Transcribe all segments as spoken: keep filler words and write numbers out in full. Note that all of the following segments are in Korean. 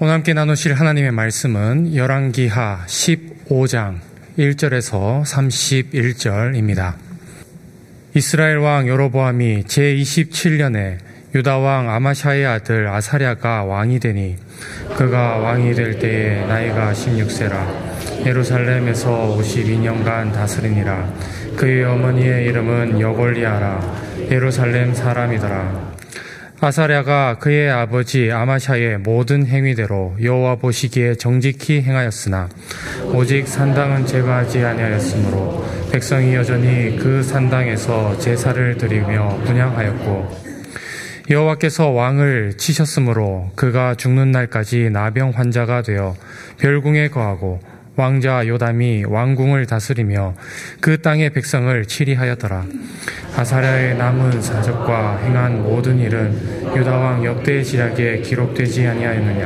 오늘 함께 나누실 하나님의 말씀은 열왕기하 십오 장 일 절에서 삼십일 절입니다. 이스라엘 왕 여로보암이 제이십칠 년에 유다 왕 아마샤의 아들 아사랴가 왕이 되니 그가 왕이 될 때에 나이가 십육 세라. 예루살렘에서 오십이 년간 다스리니라. 그의 어머니의 이름은 여골리아라. 예루살렘 사람이더라. 아사랴가 그의 아버지 아마샤의 모든 행위대로 여호와 보시기에 정직히 행하였으나 오직 산당은 제거하지 아니하였으므로 백성이 여전히 그 산당에서 제사를 드리며 분향하였고 여호와께서 왕을 치셨으므로 그가 죽는 날까지 나병 환자가 되어 별궁에 거하고 왕자 요담이 왕궁을 다스리며 그 땅의 백성을 치리하였더라. 아사랴의 남은 사적과 행한 모든 일은 유다왕 역대 지략에 기록되지 아니하였느냐.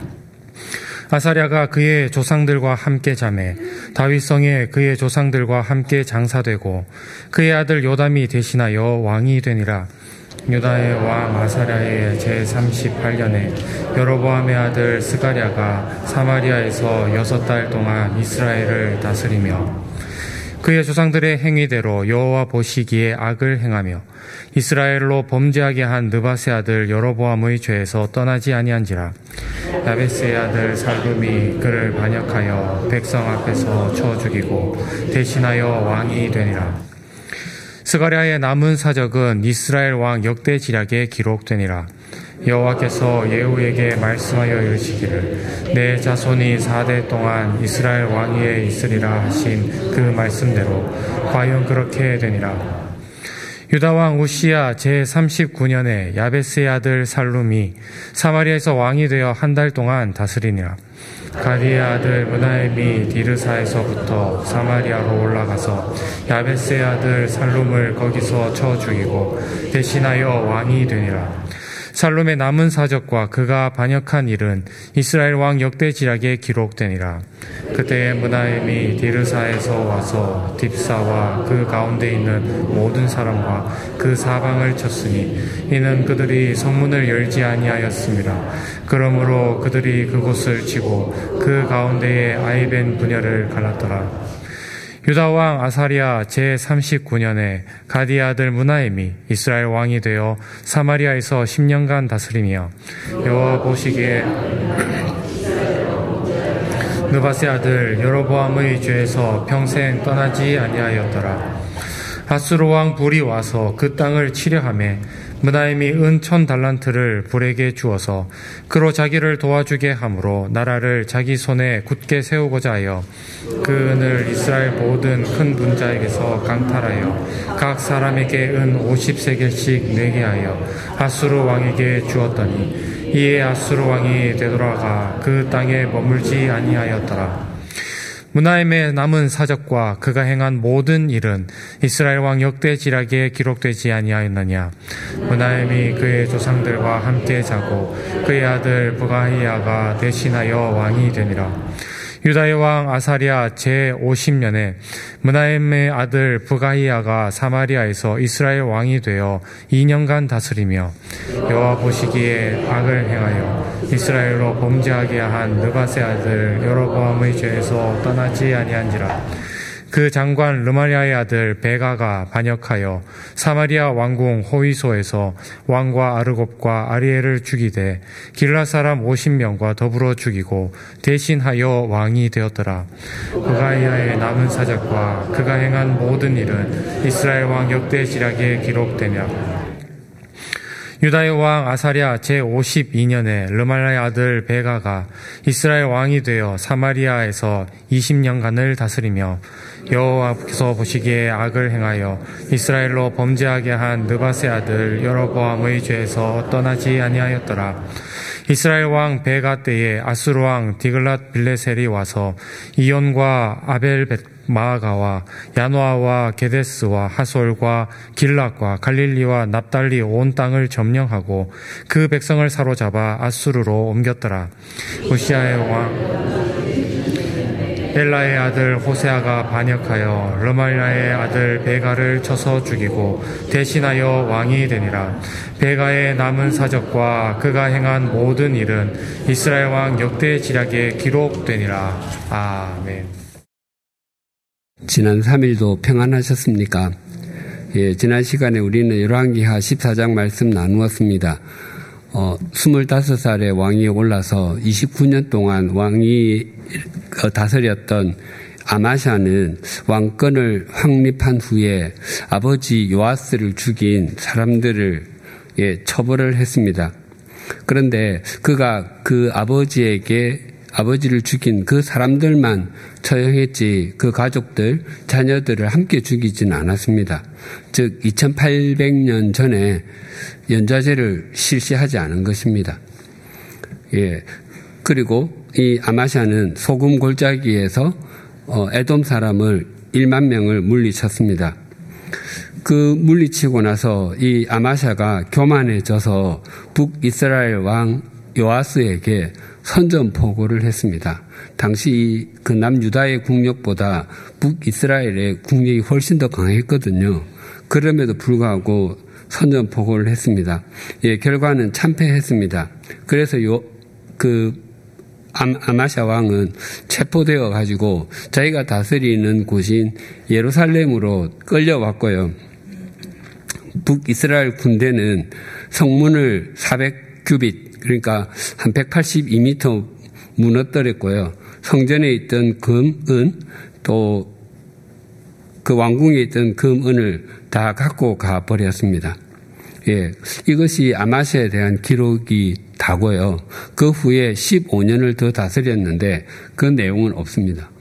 아사랴가 그의 조상들과 함께 자매 다윗성에 그의 조상들과 함께 장사되고 그의 아들 요담이 대신하여 왕이 되니라. 유다의 왕 아사랴의 제삼십팔 년에 여로보암의 아들 스가랴가 사마리아에서 여섯 달 동안 이스라엘을 다스리며 그의 조상들의 행위대로 여호와 보시기에 악을 행하며 이스라엘로 범죄하게 한 느밧의 아들 여로보암의 죄에서 떠나지 아니한지라. 야베스의 아들 살룸이 그를 반역하여 백성 앞에서 쳐 죽이고 대신하여 왕이 되니라. 스가랴의 남은 사적은 이스라엘 왕 역대 지략에 기록되니라. 여호와께서 예후에게 말씀하여 이르시기를 내 자손이 사 대 동안 이스라엘 왕위에 있으리라 하신 그 말씀대로 과연 그렇게 되니라. 유다 왕 우시야 제삼십구 년에 야베스의 아들 살룸이 사마리아에서 왕이 되어 한 달 동안 다스리니라. 가디의 아들 므나엠이 디르사에서부터 사마리아로 올라가서 야베스의 아들 살룸을 거기서 쳐 죽이고 대신하여 왕이 되니라. 살룸의 남은 사적과 그가 반역한 일은 이스라엘 왕 역대 지략에 기록되니라. 그때에 므나엠이 디르사에서 와서 딥사와 그 가운데 있는 모든 사람과 그 사방을 쳤으니 이는 그들이 성문을 열지 아니하였습니다. 그러므로 그들이 그곳을 치고 그 가운데에 아이벤 분야를 갈랐더라. 유다 왕 아사랴 제삼십구 년에 가디의 아들 므나엠이 이스라엘 왕이 되어 사마리아에서 십 년간 다스리며 여호와 보시기에 느밧의 아들 여로보암의 죄에서 평생 떠나지 아니하였더라. 아수르 왕 불이 와서 그 땅을 치려하매 므나엠이 은 천 달란트를 불에게 주어서 그로 자기를 도와주게 함으로 나라를 자기 손에 굳게 세우고자 하여 그 은을 이스라엘 모든 큰 분자에게서 강탈하여 각 사람에게 은 오십 세겔씩 내게 하여 아수르 왕에게 주었더니 이에 아수르 왕이 되돌아가 그 땅에 머물지 아니하였더라. 므나엠의 남은 사적과 그가 행한 모든 일은 이스라엘 왕 역대 지략에 기록되지 아니하였느냐. 므나엠이 그의 조상들과 함께 자고 그의 아들 부가히야가 대신하여 왕이 되니라. 유다의 왕 아사랴 제오십 년에 므나엠의 아들 부가히야가 사마리아에서 이스라엘 왕이 되어 이 년간 다스리며 여호와 보시기에 악을 행하여 이스라엘로 범죄하게 한 느밧의 아들 여로보암의 죄에서 떠나지 아니한지라. 그 장관 르말야의 아들 베가가 반역하여 사마리아 왕궁 호위소에서 왕과 아르곱과 아리엘을 죽이되 길라 사람 오십 명과 더불어 죽이고 대신하여 왕이 되었더라. 부가히야의 남은 사적과 그가 행한 모든 일은 이스라엘 왕 역대 지략에 기록되며 유다의 왕 아사랴 제오십이 년에 르말라의 아들 베가가 이스라엘 왕이 되어 사마리아에서 이십 년간을 다스리며 여호와께서 보시기에 악을 행하여 이스라엘로 범죄하게 한 느밧의 아들 여로보암의 죄에서 떠나지 아니하였더라. 이스라엘 왕 베가 때에 아수르 왕 디글랏 빌레셀이 와서 이온과 아벨벳 마아가와 야노아와 게데스와 하솔과 길락과 갈릴리와 납달리 온 땅을 점령하고 그 백성을 사로잡아 아수르로 옮겼더라. 우시아의 왕 엘라의 아들 호세아가 반역하여 르말야의 아들 베가를 쳐서 죽이고 대신하여 왕이 되니라. 베가의 남은 사적과 그가 행한 모든 일은 이스라엘 왕 역대 지략에 기록되니라. 아멘. 지난 삼 일도 평안하셨습니까? 예, 지난 시간에 우리는 열왕기하 십사 장 말씀 나누었습니다. 어, 스물다섯 살에 왕위에 올라서 이십구 년 동안 왕이 다스렸던 아마샤는 왕권을 확립한 후에 아버지 요아스를 죽인 사람들을 예, 처벌을 했습니다. 그런데 그가 그 아버지에게 아버지를 죽인 그 사람들만 처형했지 그 가족들, 자녀들을 함께 죽이지는 않았습니다. 즉 이천팔백 년 전에 연좌제를 실시하지 않은 것입니다. 예. 그리고 이 아마샤는 소금 골짜기에서 어, 에돔 사람을 일만 명을 물리쳤습니다. 그 물리치고 나서 이 아마샤가 교만해져서 북이스라엘 왕 요아스에게 선전포고를 했습니다. 당시 그 남유다의 국력보다 북이스라엘의 국력이 훨씬 더 강했거든요. 그럼에도 불구하고 선전포고를 했습니다. 예, 결과는 참패했습니다. 그래서 요, 그, 아마샤 왕은 체포되어 가지고 자기가 다스리는 곳인 예루살렘으로 끌려왔고요. 북이스라엘 군대는 성문을 사백 규빗, 그러니까 한 백팔십이 미터 무너뜨렸고요. 성전에 있던 금, 은, 또 그 왕궁에 있던 금, 은을 다 갖고 가버렸습니다. 예, 이것이 아마샤에 대한 기록이 다고요. 그 후에 십오 년을 더 다스렸는데 그 내용은 없습니다.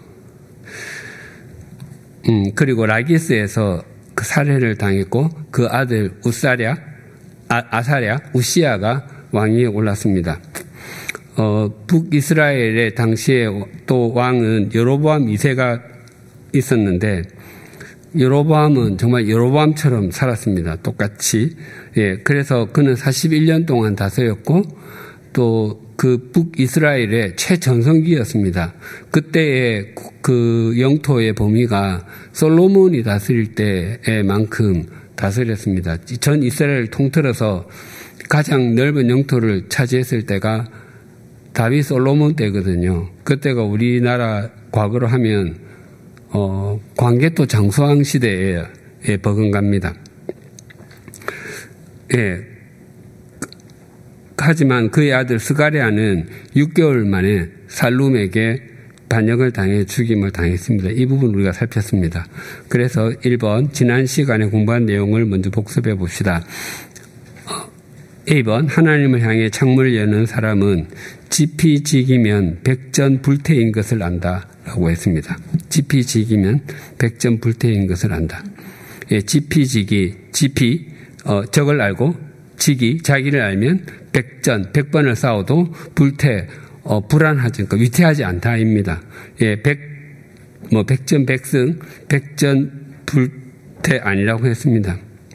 음, 그리고 라기스에서 그 살해를 당했고 그 아들 우사랴, 아, 아사랴, 우시아가 왕위에 올랐습니다. 어, 북이스라엘의 당시에 또 왕은 여로보암 이 세가 있었는데 여로보암은 정말 여로보암처럼 살았습니다. 똑같이. 예, 그래서 그는 사십일 년 동안 다스렸고 또 그 북이스라엘의 최전성기였습니다. 그때의 그 영토의 범위가 솔로몬이 다스릴 때에만큼 다스렸습니다. 전 이스라엘을 통틀어서 가장 넓은 영토를 차지했을 때가 다윗 솔로몬 때거든요. 그때가 우리나라 과거로 하면 어, 광개토 장수왕 시대에 버금갑니다. 예. 하지만 그의 아들 스가랴는 육 개월 만에 살룸에게 반역을 당해 죽임을 당했습니다. 이 부분 우리가 살폈습니다. 그래서 일 번 지난 시간에 공부한 내용을 먼저 복습해 봅시다. 일 번 하나님을 향해 창문을 여는 사람은 지피지기면 백전 불태인 것을 안다 라고 했습니다. 지피지기면 백전 불태인 것을 안다. 예, 지피지기, 지피 어, 적을 알고 지기, 자기를 알면 백전, 백번을 싸워도 불태, 어, 불안하지, 그러니까 위태하지 않다입니다. 예, 백, 뭐, 백전 백승, 백전 불태 아니라고 했습니다.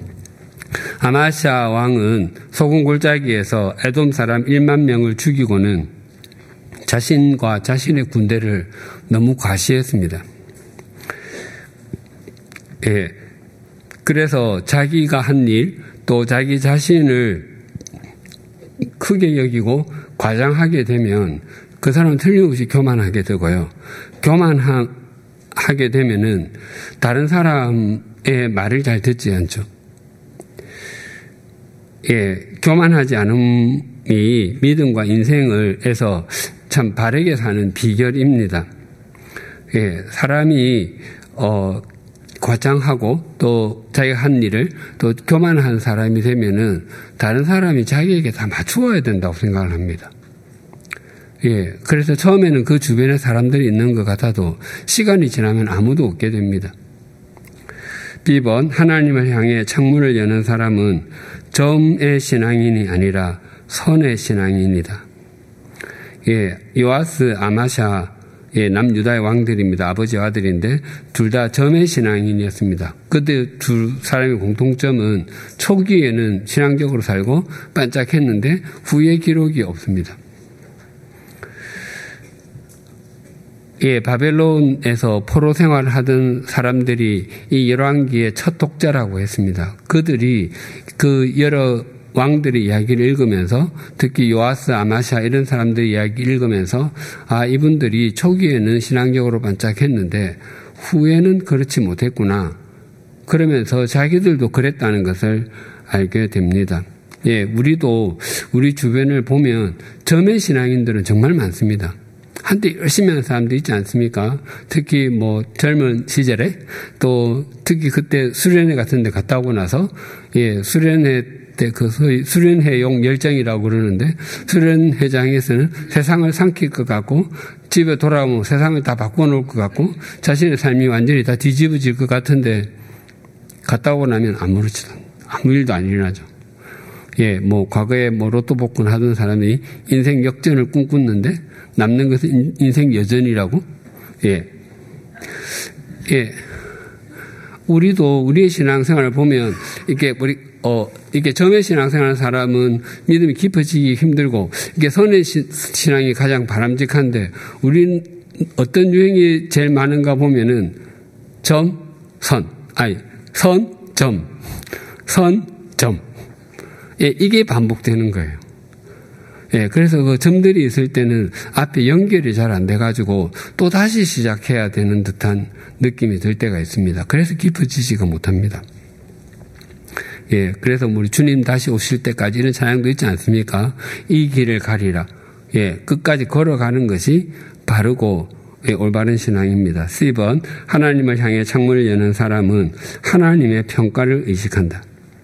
아마샤 왕은 소금 골짜기에서 에돔 사람 일만 명을 죽이고는 자신과 자신의 군대를 너무 과시했습니다. 예. 그래서 자기가 한 일, 또 자기 자신을 크게 여기고 과장하게 되면 그 사람은 틀림없이 교만하게 되고요. 교만하게 되면은 다른 사람의 말을 잘 듣지 않죠. 예, 교만하지 않음이 믿음과 인생을 해서 참 바르게 사는 비결입니다. 예, 사람이 어 과장하고 또 자기가 한 일을 또 교만한 사람이 되면은 다른 사람이 자기에게 다 맞추어야 된다고 생각을 합니다. 예, 그래서 처음에는 그 주변에 사람들이 있는 것 같아도 시간이 지나면 아무도 없게 됩니다. 비 번 하나님을 향해 창문을 여는 사람은 점의 신앙인이 아니라 선의 신앙인이다. 예, 요아스, 아마샤 예, 남유다의 왕들입니다. 아버지와 아들인데 둘 다 점의 신앙인이었습니다. 그때 두 사람의 공통점은 초기에는 신앙적으로 살고 반짝했는데 후에 기록이 없습니다. 예, 바벨론에서 포로 생활을 하던 사람들이 이 열왕기의 첫 독자라고 했습니다. 그들이 그 여러 왕들의 이야기를 읽으면서 특히 요아스, 아마샤 이런 사람들의 이야기 읽으면서 아, 이분들이 초기에는 신앙적으로 반짝했는데 후에는 그렇지 못했구나. 그러면서 자기들도 그랬다는 것을 알게 됩니다. 예, 우리도 우리 주변을 보면 점의 신앙인들은 정말 많습니다. 한때 열심히 하는 사람도 있지 않습니까? 특히 뭐 젊은 시절에 또 특히 그때 수련회 같은 데 갔다 오고 나서 예, 수련회 때 그 소위 수련회용 열정이라고 그러는데 수련회장에서는 세상을 삼킬 것 같고 집에 돌아오면 세상을 다 바꿔놓을 것 같고 자신의 삶이 완전히 다 뒤집어질 것 같은데 갔다 오고 나면 아무렇지도 아무 일도 안 일어나죠. 예, 뭐 과거에 뭐 로또 복권 하던 사람이 인생 역전을 꿈꾸는데 남는 것은 인생 여전이라고? 예. 예. 우리도 우리의 신앙생활을 보면 이렇게 우리 어 이렇게 점의 신앙생활하는 사람은 믿음이 깊어지기 힘들고 이게 선의 시, 신앙이 가장 바람직한데 우리는 어떤 유행이 제일 많은가 보면은 점, 선, 아니 선, 점, 선, 점. 예, 이게 반복되는 거예요. 예, 그래서 그 점들이 있을 때는 앞에 연결이 잘 안 돼가지고 또 다시 시작해야 되는 듯한 느낌이 들 때가 있습니다. 그래서 깊어지지가 못합니다. 예, 그래서 우리 주님 다시 오실 때까지 이런 찬양도 있지 않습니까? 이 길을 가리라. 예, 끝까지 걸어가는 것이 바르고 예, 올바른 신앙입니다. 십 번, 하나님을 향해 창문을 여는 사람은 하나님의 평가를 의식한다.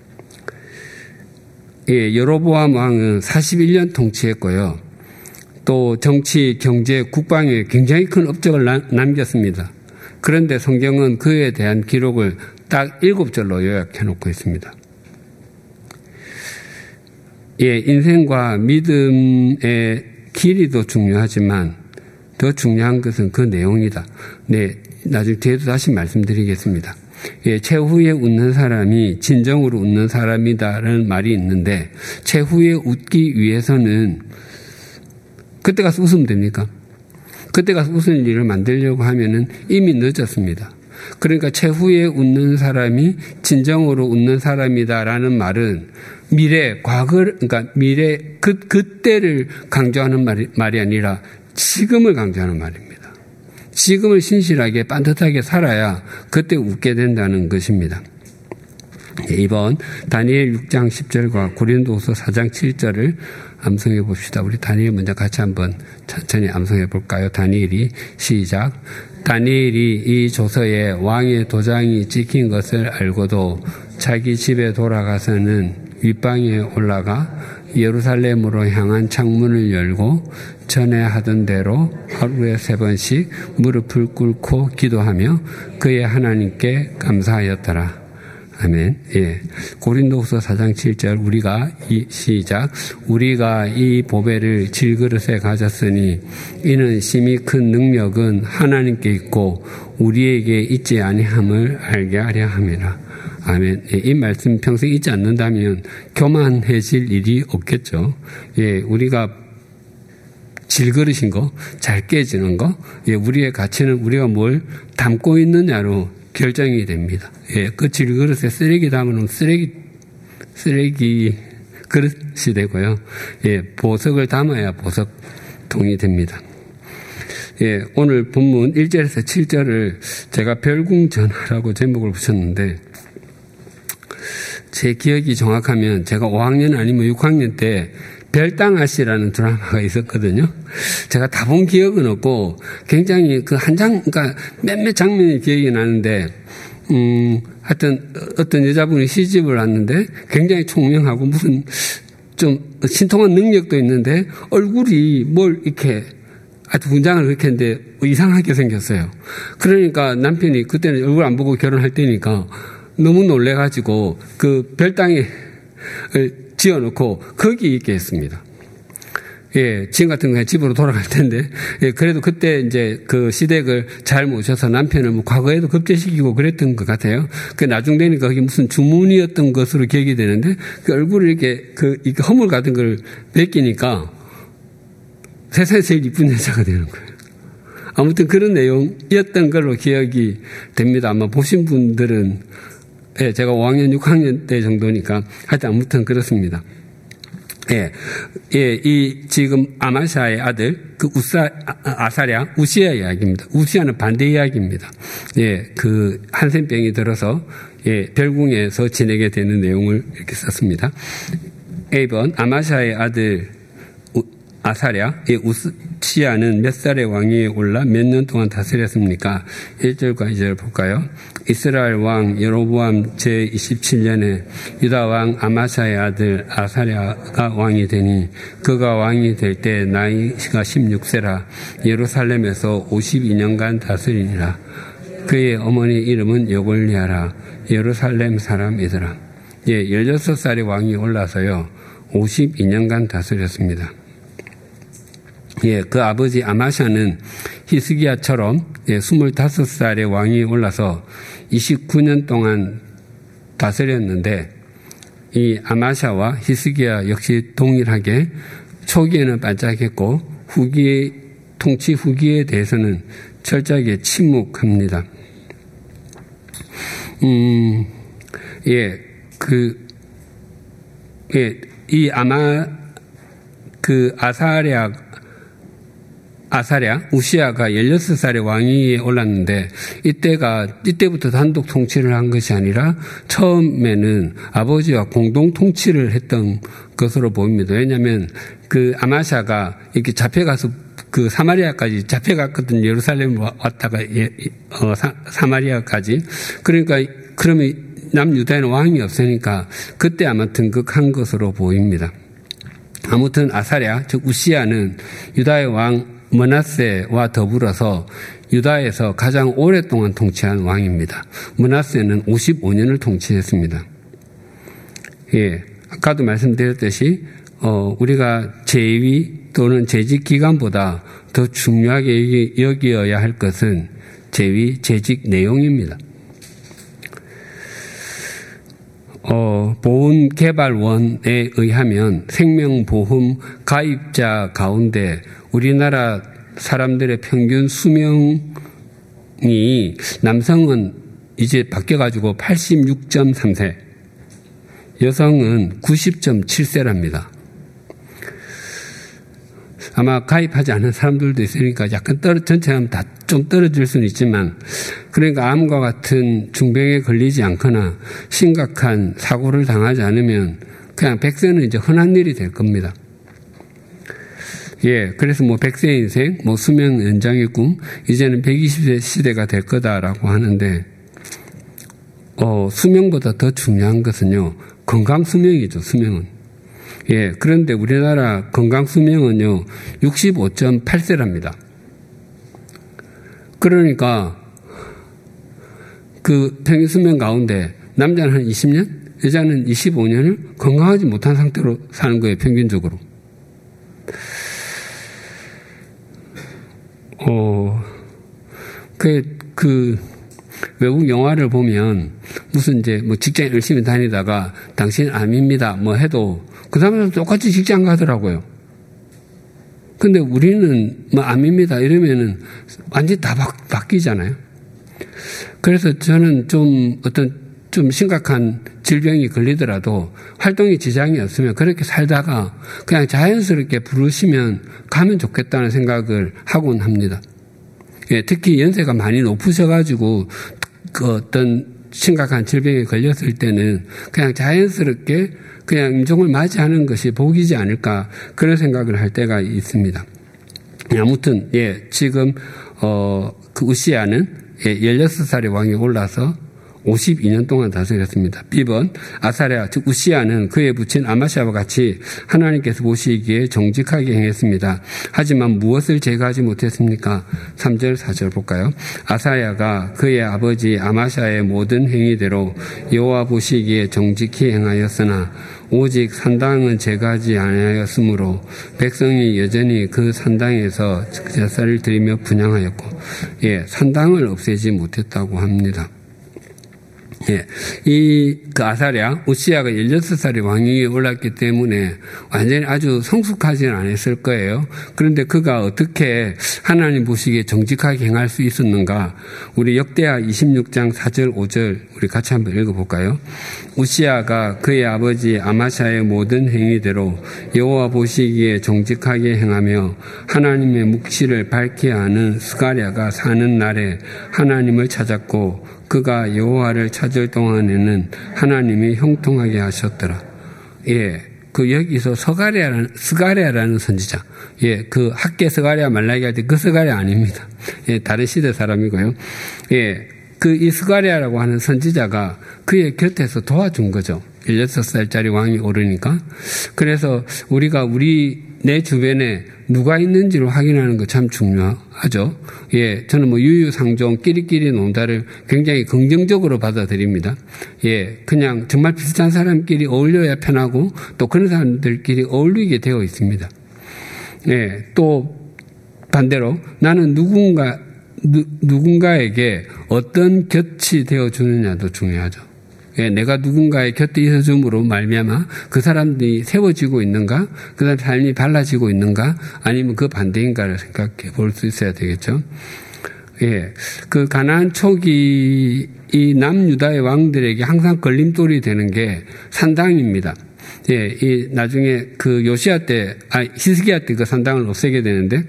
예, 여로보암 왕은 사십일 년 통치했고요. 또 정치, 경제, 국방에 굉장히 큰 업적을 나, 남겼습니다. 그런데 성경은 그에 대한 기록을 딱 일곱 절로 요약해 놓고 있습니다. 예, 인생과 믿음의 길이도 중요하지만 더 중요한 것은 그 내용이다. 네, 나중에 뒤에도 다시 말씀드리겠습니다. 예, 최후에 웃는 사람이 진정으로 웃는 사람이다라는 말이 있는데 최후에 웃기 위해서는 그때 가서 웃으면 됩니까? 그때 가서 웃을 일을 만들려고 하면은 이미 늦었습니다. 그러니까 최후에 웃는 사람이 진정으로 웃는 사람이다라는 말은 미래, 과거, 그러니까 미래, 그, 그때를 강조하는 말이, 말이 아니라 지금을 강조하는 말입니다. 지금을 신실하게 반듯하게 살아야 그때 웃게 된다는 것입니다. 이 번 다니엘 육 장 십 절과 고린도후서 사 장 칠 절을 암송해 봅시다. 우리 다니엘 먼저 같이 한번 천천히 암송해 볼까요? 다니엘이 시작. 다니엘이 이 조서에 왕의 도장이 찍힌 것을 알고도 자기 집에 돌아가서는 윗방에 올라가 예루살렘으로 향한 창문을 열고 전에 하던 대로 하루에 세 번씩 무릎을 꿇고 기도하며 그의 하나님께 감사하였더라. 아멘. 예. 고린도후서 사 장 칠 절 우리가 이 시작 우리가 이 보배를 질그릇에 가졌으니 이는 심히 큰 능력은 하나님께 있고 우리에게 있지 아니함을 알게 하려 함이라. 아멘. 예, 이 말씀 평생 잊지 않는다면 교만해질 일이 없겠죠. 예, 우리가 질그릇인 거, 잘 깨지는 거, 예, 우리의 가치는 우리가 뭘 담고 있느냐로 결정이 됩니다. 예, 그 질그릇에 쓰레기 담으면 쓰레기, 쓰레기 그릇이 되고요. 예, 보석을 담아야 보석통이 됩니다. 예, 오늘 본문 일 절에서 칠 절을 제가 별궁전화라고 제목을 붙였는데, 제 기억이 정확하면 제가 오 학년 아니면 육 학년 때 별당아씨라는 드라마가 있었거든요. 제가 다 본 기억은 없고 굉장히 그 한 장, 그러니까 몇몇 장면이 기억이 나는데, 음, 하여튼 어떤 여자분이 시집을 왔는데 굉장히 총명하고 무슨 좀 신통한 능력도 있는데 얼굴이 뭘 이렇게 하여튼 분장을 그렇게 했는데 이상하게 생겼어요. 그러니까 남편이 그때는 얼굴 안 보고 결혼할 때니까 너무 놀래가지고 그 별당에 지어놓고 거기 있게 했습니다. 예, 지금 같은 경우에 집으로 돌아갈 텐데, 예, 그래도 그때 이제 그 시댁을 잘 모셔서 남편을 뭐 과거에도 급제시키고 그랬던 것 같아요. 그 나중 되니까 그게 무슨 주문이었던 것으로 기억이 되는데, 그 얼굴을 이렇게 그, 이렇게 허물 같은 걸 벗기니까 세상에 제일 이쁜 여자가 되는 거예요. 아무튼 그런 내용이었던 걸로 기억이 됩니다. 아마 보신 분들은 예, 제가 오 학년, 육 학년 때 정도니까 하여튼 아무튼 그렇습니다. 예, 예, 이 지금 아마샤의 아들 그 우사 아사랴 우시아 이야기입니다. 우시아는 반대 이야기입니다. 예, 그 한센병이 들어서 예, 별궁에서 지내게 되는 내용을 이렇게 썼습니다. 일 번 아마샤의 아들 아사랴, 예, 우시아는 몇 살의 왕위에 올라 몇 년 동안 다스렸습니까? 일 절과 이 절 볼까요? 이스라엘 왕 여로보암 제이십칠 년에 유다 왕 아마샤의 아들 아사랴가 왕이 되니 그가 왕이 될 때 나이가 십육 세라 예루살렘에서 오십이 년간 다스리니라. 그의 어머니 이름은 여골리아라. 예루살렘 사람이더라. 예, 열여섯 살의 왕이 올라서요 오십이 년간 다스렸습니다. 예, 그 아버지 아마샤는 히스기야처럼 예, 스물다섯 살의 왕이 올라서 이십구 년 동안 다스렸는데 이 아마샤와 히스기야 역시 동일하게 초기에는 반짝했고 후기 통치 후기에 대해서는 철저하게 침묵합니다. 음, 예, 그, 예, 이 아마 그 아사랴 아사랴, 우시아가 열여섯 살의 왕위에 올랐는데 이때가 이때부터 단독 통치를 한 것이 아니라 처음에는 아버지와 공동 통치를 했던 것으로 보입니다. 왜냐하면 그 아마샤가 이렇게 잡혀가서 그 사마리아까지 잡혀갔거든. 예루살렘 왔다가 예, 어, 사, 사마리아까지. 그러니까 그러면 남유다에는 왕이 없으니까 그때 아마 등극한 것으로 보입니다. 아무튼 아사랴, 즉 우시아는 유다의 왕 므낫세와 더불어서 유다에서 가장 오랫동안 통치한 왕입니다. 므낫세는 오십오 년을 통치했습니다. 예, 아까도 말씀드렸듯이 어, 우리가 재위 또는 재직 기간보다 더 중요하게 여기어야 할 것은 재위, 재직 내용입니다. 어, 보훈개발원에 의하면 생명보험 가입자 가운데 우리나라 사람들의 평균 수명이 남성은 이제 바뀌어가지고 팔십육 점 삼 세, 여성은 구십 점 칠 세랍니다. 아마 가입하지 않은 사람들도 있으니까 약간 떨어, 전체하면 다 좀 떨어질 수는 있지만, 그러니까 암과 같은 중병에 걸리지 않거나 심각한 사고를 당하지 않으면 그냥 백 세는 이제 흔한 일이 될 겁니다. 예, 그래서 뭐 백 세 인생, 뭐 수명 연장의 꿈, 이제는 백이십 세 시대가 될 거다라고 하는데, 어, 수명보다 더 중요한 것은요, 건강 수명이죠, 수명은. 예, 그런데 우리나라 건강 수명은요, 육십오 점 팔 세랍니다. 그러니까, 그 평균 수명 가운데 남자는 한 이십 년, 여자는 이십오 년을 건강하지 못한 상태로 사는 거예요, 평균적으로. 어, 그, 그, 외국 영화를 보면 무슨 이제 뭐 직장 열심히 다니다가 당신 암입니다 뭐 해도 그 사람은 똑같이 직장 가더라고요. 근데 우리는 뭐 암입니다 이러면은 완전히 다 바, 바뀌잖아요. 그래서 저는 좀 어떤 좀 심각한 질병이 걸리더라도 활동에 지장이 없으면 그렇게 살다가 그냥 자연스럽게 부르시면 가면 좋겠다는 생각을 하곤 합니다. 예, 특히 연세가 많이 높으셔가지고 그 어떤 심각한 질병에 걸렸을 때는 그냥 자연스럽게 그냥 임종을 맞이하는 것이 복이지 않을까 그런 생각을 할 때가 있습니다. 아무튼 예, 지금 어, 그 우시아는 예, 열여섯 살의 왕이 올라서 오십이 년 동안 다스렸습니다. 비 번 아사랴 즉 우시아는 그의 부친 아마샤와 같이 하나님께서 보시기에 정직하게 행했습니다. 하지만 무엇을 제거하지 못했습니까? 삼 절 사 절 볼까요? 아사랴가 그의 아버지 아마샤의 모든 행위대로 여호와 보시기에 정직히 행하였으나 오직 산당은 제거하지 아니하였으므로 백성이 여전히 그 산당에서 제사를 드리며 분향하였고 예, 산당을 없애지 못했다고 합니다. 예, 이, 그 아사랴, 우시야가 열여섯 살에 왕위에 올랐기 때문에 완전히 아주 성숙하지는 않았을 거예요. 그런데 그가 어떻게 하나님 보시기에 정직하게 행할 수 있었는가? 우리 역대하 이십육 장 사 절 오 절 우리 같이 한번 읽어볼까요? 우시야가 그의 아버지 아마샤의 모든 행위대로 여호와 보시기에 정직하게 행하며 하나님의 묵시를 밝게 하는 스가랴가 사는 날에 하나님을 찾았고 그가 여호와를 찾을 동안에는 하나님이 형통하게 하셨더라. 예, 그 여기서 스가랴라는 스가랴라는 선지자, 예, 그 학계 스가랴 말라기 할 때 그 스가랴 아닙니다. 예, 다른 시대 사람이고요. 예, 그 이 스가랴라고 하는 선지자가 그의 곁에서 도와준 거죠. 열여섯 살짜리 왕이 오르니까. 그래서 우리가 우리 내 주변에 누가 있는지를 확인하는 거 참 중요하죠. 예, 저는 뭐 유유상종 끼리끼리 논다를 굉장히 긍정적으로 받아들입니다. 예, 그냥 정말 비슷한 사람끼리 어울려야 편하고 또 그런 사람들끼리 어울리게 되어 있습니다. 예, 또 반대로 나는 누군가 누, 누군가에게 어떤 곁이 되어 주느냐도 중요하죠. 예, 내가 누군가의 곁에 있어줌으로 말미암아 그 사람들이 세워지고 있는가, 그 사람 삶이 달라지고 있는가, 아니면 그 반대인가를 생각해 볼 수 있어야 되겠죠. 예, 그 가나안 초기 이 남유다의 왕들에게 항상 걸림돌이 되는 게 산당입니다. 예, 이 나중에 그 요시야 때, 아 히스기야 때 그 산당을 없애게 되는데,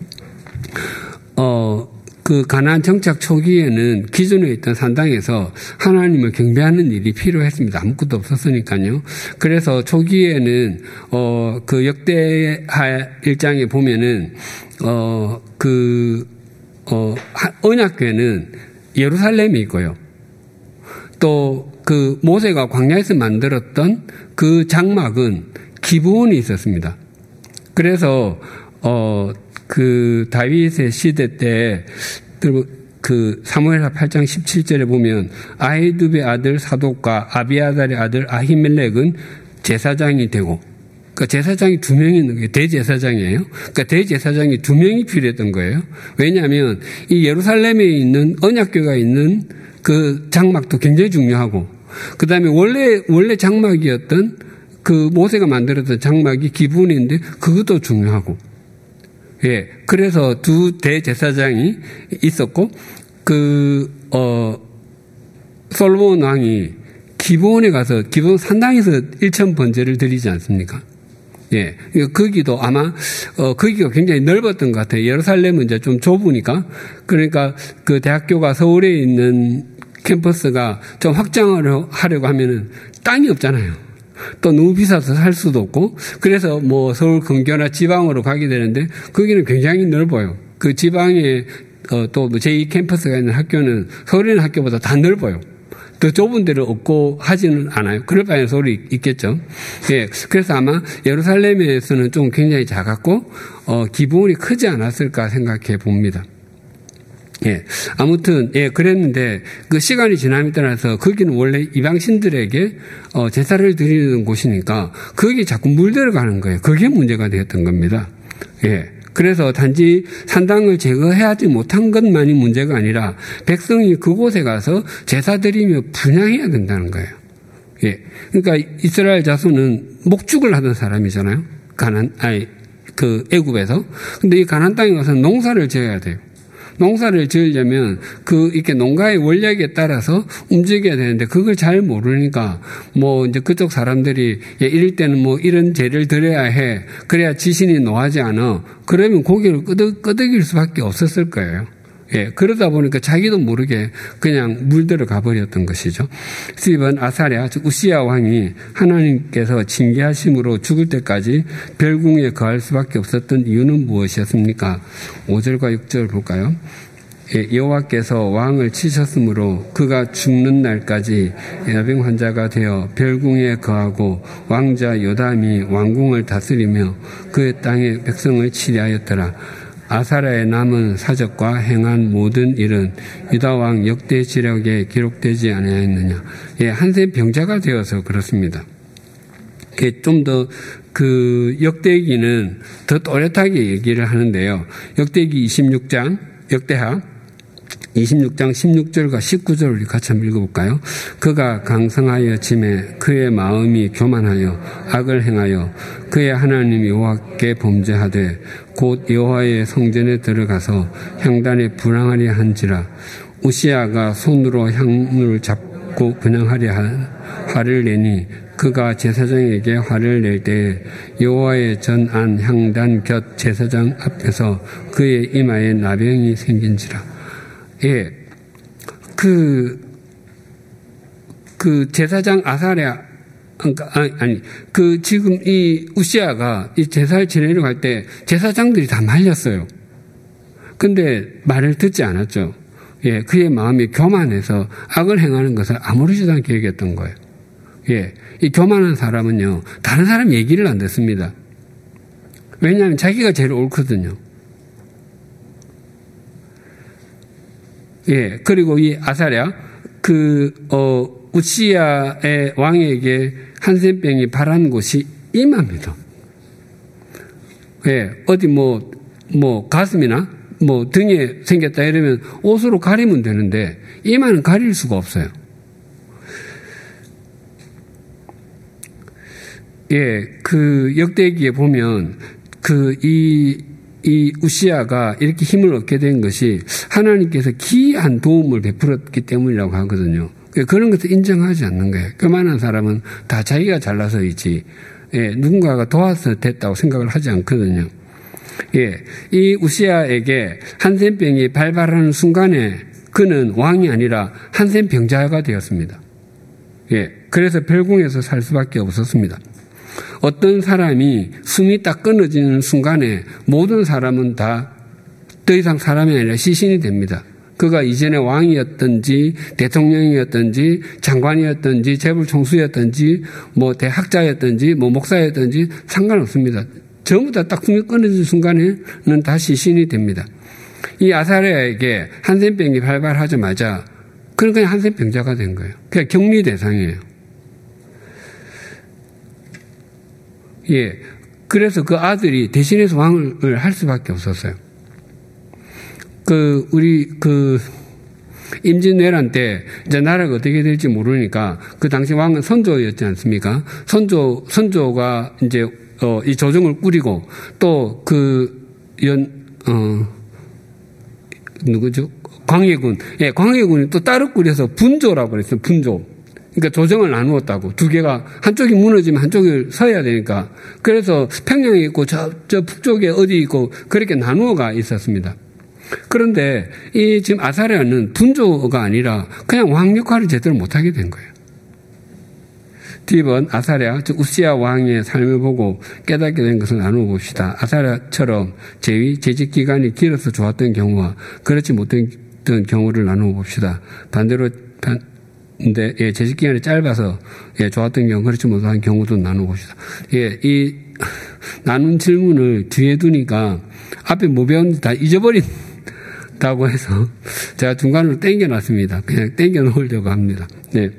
어. 그 가나안 정착 초기에는 기존에 있던 산당에서 하나님을 경배하는 일이 필요했습니다. 아무것도 없었으니까요. 그래서 초기에는 어 그 역대하 일 장에 보면은 어 그 어 언약궤는 예루살렘에 있고요. 또 그 모세가 광야에서 만들었던 그 장막은 기브온에 있었습니다. 그래서 어 그 다윗의 시대 때 그 사무엘하 팔 장 십칠 절에 보면 아히두베의 아들 사독과 아비아달의 아들 아히멜렉은 제사장이 되고, 그러니까 제사장이 두 명이 있는 거예요. 대제사장이에요. 그러니까 대제사장이 두 명이 필요했던 거예요. 왜냐하면 이 예루살렘에 있는 언약궤가 있는 그 장막도 굉장히 중요하고, 그 다음에 원래 원래 장막이었던 그 모세가 만들었던 장막이 기브온인데 그것도 중요하고. 예, 그래서 두 대제사장이 있었고, 그, 어, 솔로몬 왕이 기브온에 가서, 기브온 산당에서 일천 번제를 드리지 않습니까? 예, 거기도 아마, 어, 거기가 굉장히 넓었던 것 같아요. 예루살렘은 이제 좀 좁으니까. 그러니까 그 대학교가 서울에 있는 캠퍼스가 좀 확장을 하려고 하면은 땅이 없잖아요. 또 너무 비싸서 살 수도 없고, 그래서 뭐 서울 근교나 지방으로 가게 되는데 거기는 굉장히 넓어요. 그 지방에 어, 또 제이 캠퍼스가 있는 학교는 서울에 있는 학교보다 다 넓어요. 더 좁은 데를 얻고 하지는 않아요. 그럴 바에는 서울이 있겠죠. 예, 그래서 아마 예루살렘에서는 좀 굉장히 작았고 어, 기브온이 크지 않았을까 생각해 봅니다. 예, 아무튼, 예, 그랬는데, 그 시간이 지남에 따라서 거기는 원래 이방신들에게, 어, 제사를 드리는 곳이니까, 거기 자꾸 물들어가는 거예요. 그게 문제가 되었던 겁니다. 예. 그래서 단지 산당을 제거해야지 못한 것만이 문제가 아니라, 백성이 그곳에 가서 제사 드리며 분향해야 된다는 거예요. 예. 그러니까 이스라엘 자손은 목축을 하던 사람이잖아요. 가난, 아니, 그 애굽에서. 근데 이 가나안 땅에 가서 농사를 지어야 돼요. 농사를 지으려면 그 이렇게 농가의 원략에 따라서 움직여야 되는데 그걸 잘 모르니까 뭐 이제 그쪽 사람들이 이럴 때는 뭐 이런 재를 드려야 해. 그래야 지신이 노하지 않아. 그러면 고기를 끄덕, 끄덕일 수밖에 없었을 거예요. 예, 그러다 보니까 자기도 모르게 그냥 물들어 가버렸던 것이죠. 십은 아사랴, 즉 우시야 왕이 하나님께서 징계하심으로 죽을 때까지 별궁에 거할 수밖에 없었던 이유는 무엇이었습니까? 오 절과 육 절 볼까요? 예, 여호와께서 왕을 치셨으므로 그가 죽는 날까지 야병 환자가 되어 별궁에 거하고 왕자 요담이 왕궁을 다스리며 그의 땅의 백성을 치리하였더라. 아사랴의 남은 사적과 행한 모든 일은 유다왕 역대 지력에 기록되지 아니하였느냐. 예, 한세 병자가 되어서 그렇습니다. 좀 더 그 역대기는 더 또렷하게 얘기를 하는데요. 역대기 이십육 장, 역대하 이십육 장 십육 절과 십구 절을 같이 한번 읽어볼까요? 그가 강성하여 짐에 그의 마음이 교만하여 악을 행하여 그의 하나님 여호와께 범죄하되 곧 여호와의 성전에 들어가서 향단에 분향하려 한지라. 우시야가 손으로 향을 잡고 분향하려 화를 내니 그가 제사장에게 화를 낼 때에 여호와의 전안 향단 곁 제사장 앞에서 그의 이마에 나병이 생긴지라. 예, 그, 그 제사장 아사랴, 아니, 아니, 그 지금 이 우시야가 이 제사를 지내려고 할 때 제사장들이 다 말렸어요. 근데 말을 듣지 않았죠. 예, 그의 마음이 교만해서 악을 행하는 것을 아무렇지도 않게 얘기했던 거예요. 예, 이 교만한 사람은요, 다른 사람 얘기를 안 듣습니다. 왜냐하면 자기가 제일 옳거든요. 예, 그리고 이 아사랴, 그, 어, 우시야의 왕에게 한센병이 발한 곳이 이마입니다. 예, 어디 뭐, 뭐, 가슴이나 뭐 등에 생겼다 이러면 옷으로 가리면 되는데, 이마는 가릴 수가 없어요. 예, 그 역대기에 보면, 그, 이, 이 우시야가 이렇게 힘을 얻게 된 것이 하나님께서 기이한 도움을 베풀었기 때문이라고 하거든요. 그런 것을 인정하지 않는 거예요. 그만한 사람은 다 자기가 잘나서이지, 예, 누군가가 도와서 됐다고 생각을 하지 않거든요. 예, 이 우시야에게 한센병이 발발하는 순간에 그는 왕이 아니라 한센병자가 되었습니다. 예, 그래서 별궁에서 살 수밖에 없었습니다. 어떤 사람이 숨이 딱 끊어지는 순간에 모든 사람은 다 더 이상 사람이 아니라 시신이 됩니다. 그가 이전에 왕이었든지 대통령이었든지 장관이었든지 재벌총수였든지 뭐 대학자였든지 뭐 목사였든지 상관없습니다. 전부 다 딱 숨이 끊어지는 순간에는 다 시신이 됩니다. 이 아사랴에게 한센병이 발발하자마자 그는 그냥 한센병자가 된 거예요. 그냥 격리 대상이에요. 예. 그래서 그 아들이 대신해서 왕을 할 수밖에 없었어요. 그, 우리, 그, 임진왜란 때, 이제 나라가 어떻게 될지 모르니까, 그 당시 왕은 선조였지 않습니까? 선조, 선조가 이제, 어, 이 조정을 꾸리고, 또 그, 연, 어, 누구죠? 광해군. 예, 광해군이 또 따로 꾸려서 분조라고 그랬어요. 분조. 그러니까 조정을 나누었다고. 두 개가 한쪽이 무너지면 한쪽을 서야 되니까. 그래서 평양에 있고 저, 저 북쪽에 어디 있고 그렇게 나누어가 있었습니다. 그런데 이 지금 아사랴는 분조가 아니라 그냥 왕 역할을 제대로 못하게 된 거예요. 뒷번 아사랴, 즉 우시야 왕의 삶을 보고 깨닫게 된 것을 나누어 봅시다. 아사랴처럼 재위, 재직 기간이 길어서 좋았던 경우와 그렇지 못했던 경우를 나누어 봅시다. 반대로 반, 근데, 예, 재직 기간이 짧아서, 예, 좋았던 경우, 그렇지 못한 경우도 나눠봅시다. 예, 이, 나눈 질문을 뒤에 두니까 앞에 뭐 배웠는지 다 잊어버린다고 해서 제가 중간으로 땡겨놨습니다. 그냥 땡겨놓으려고 합니다. 네.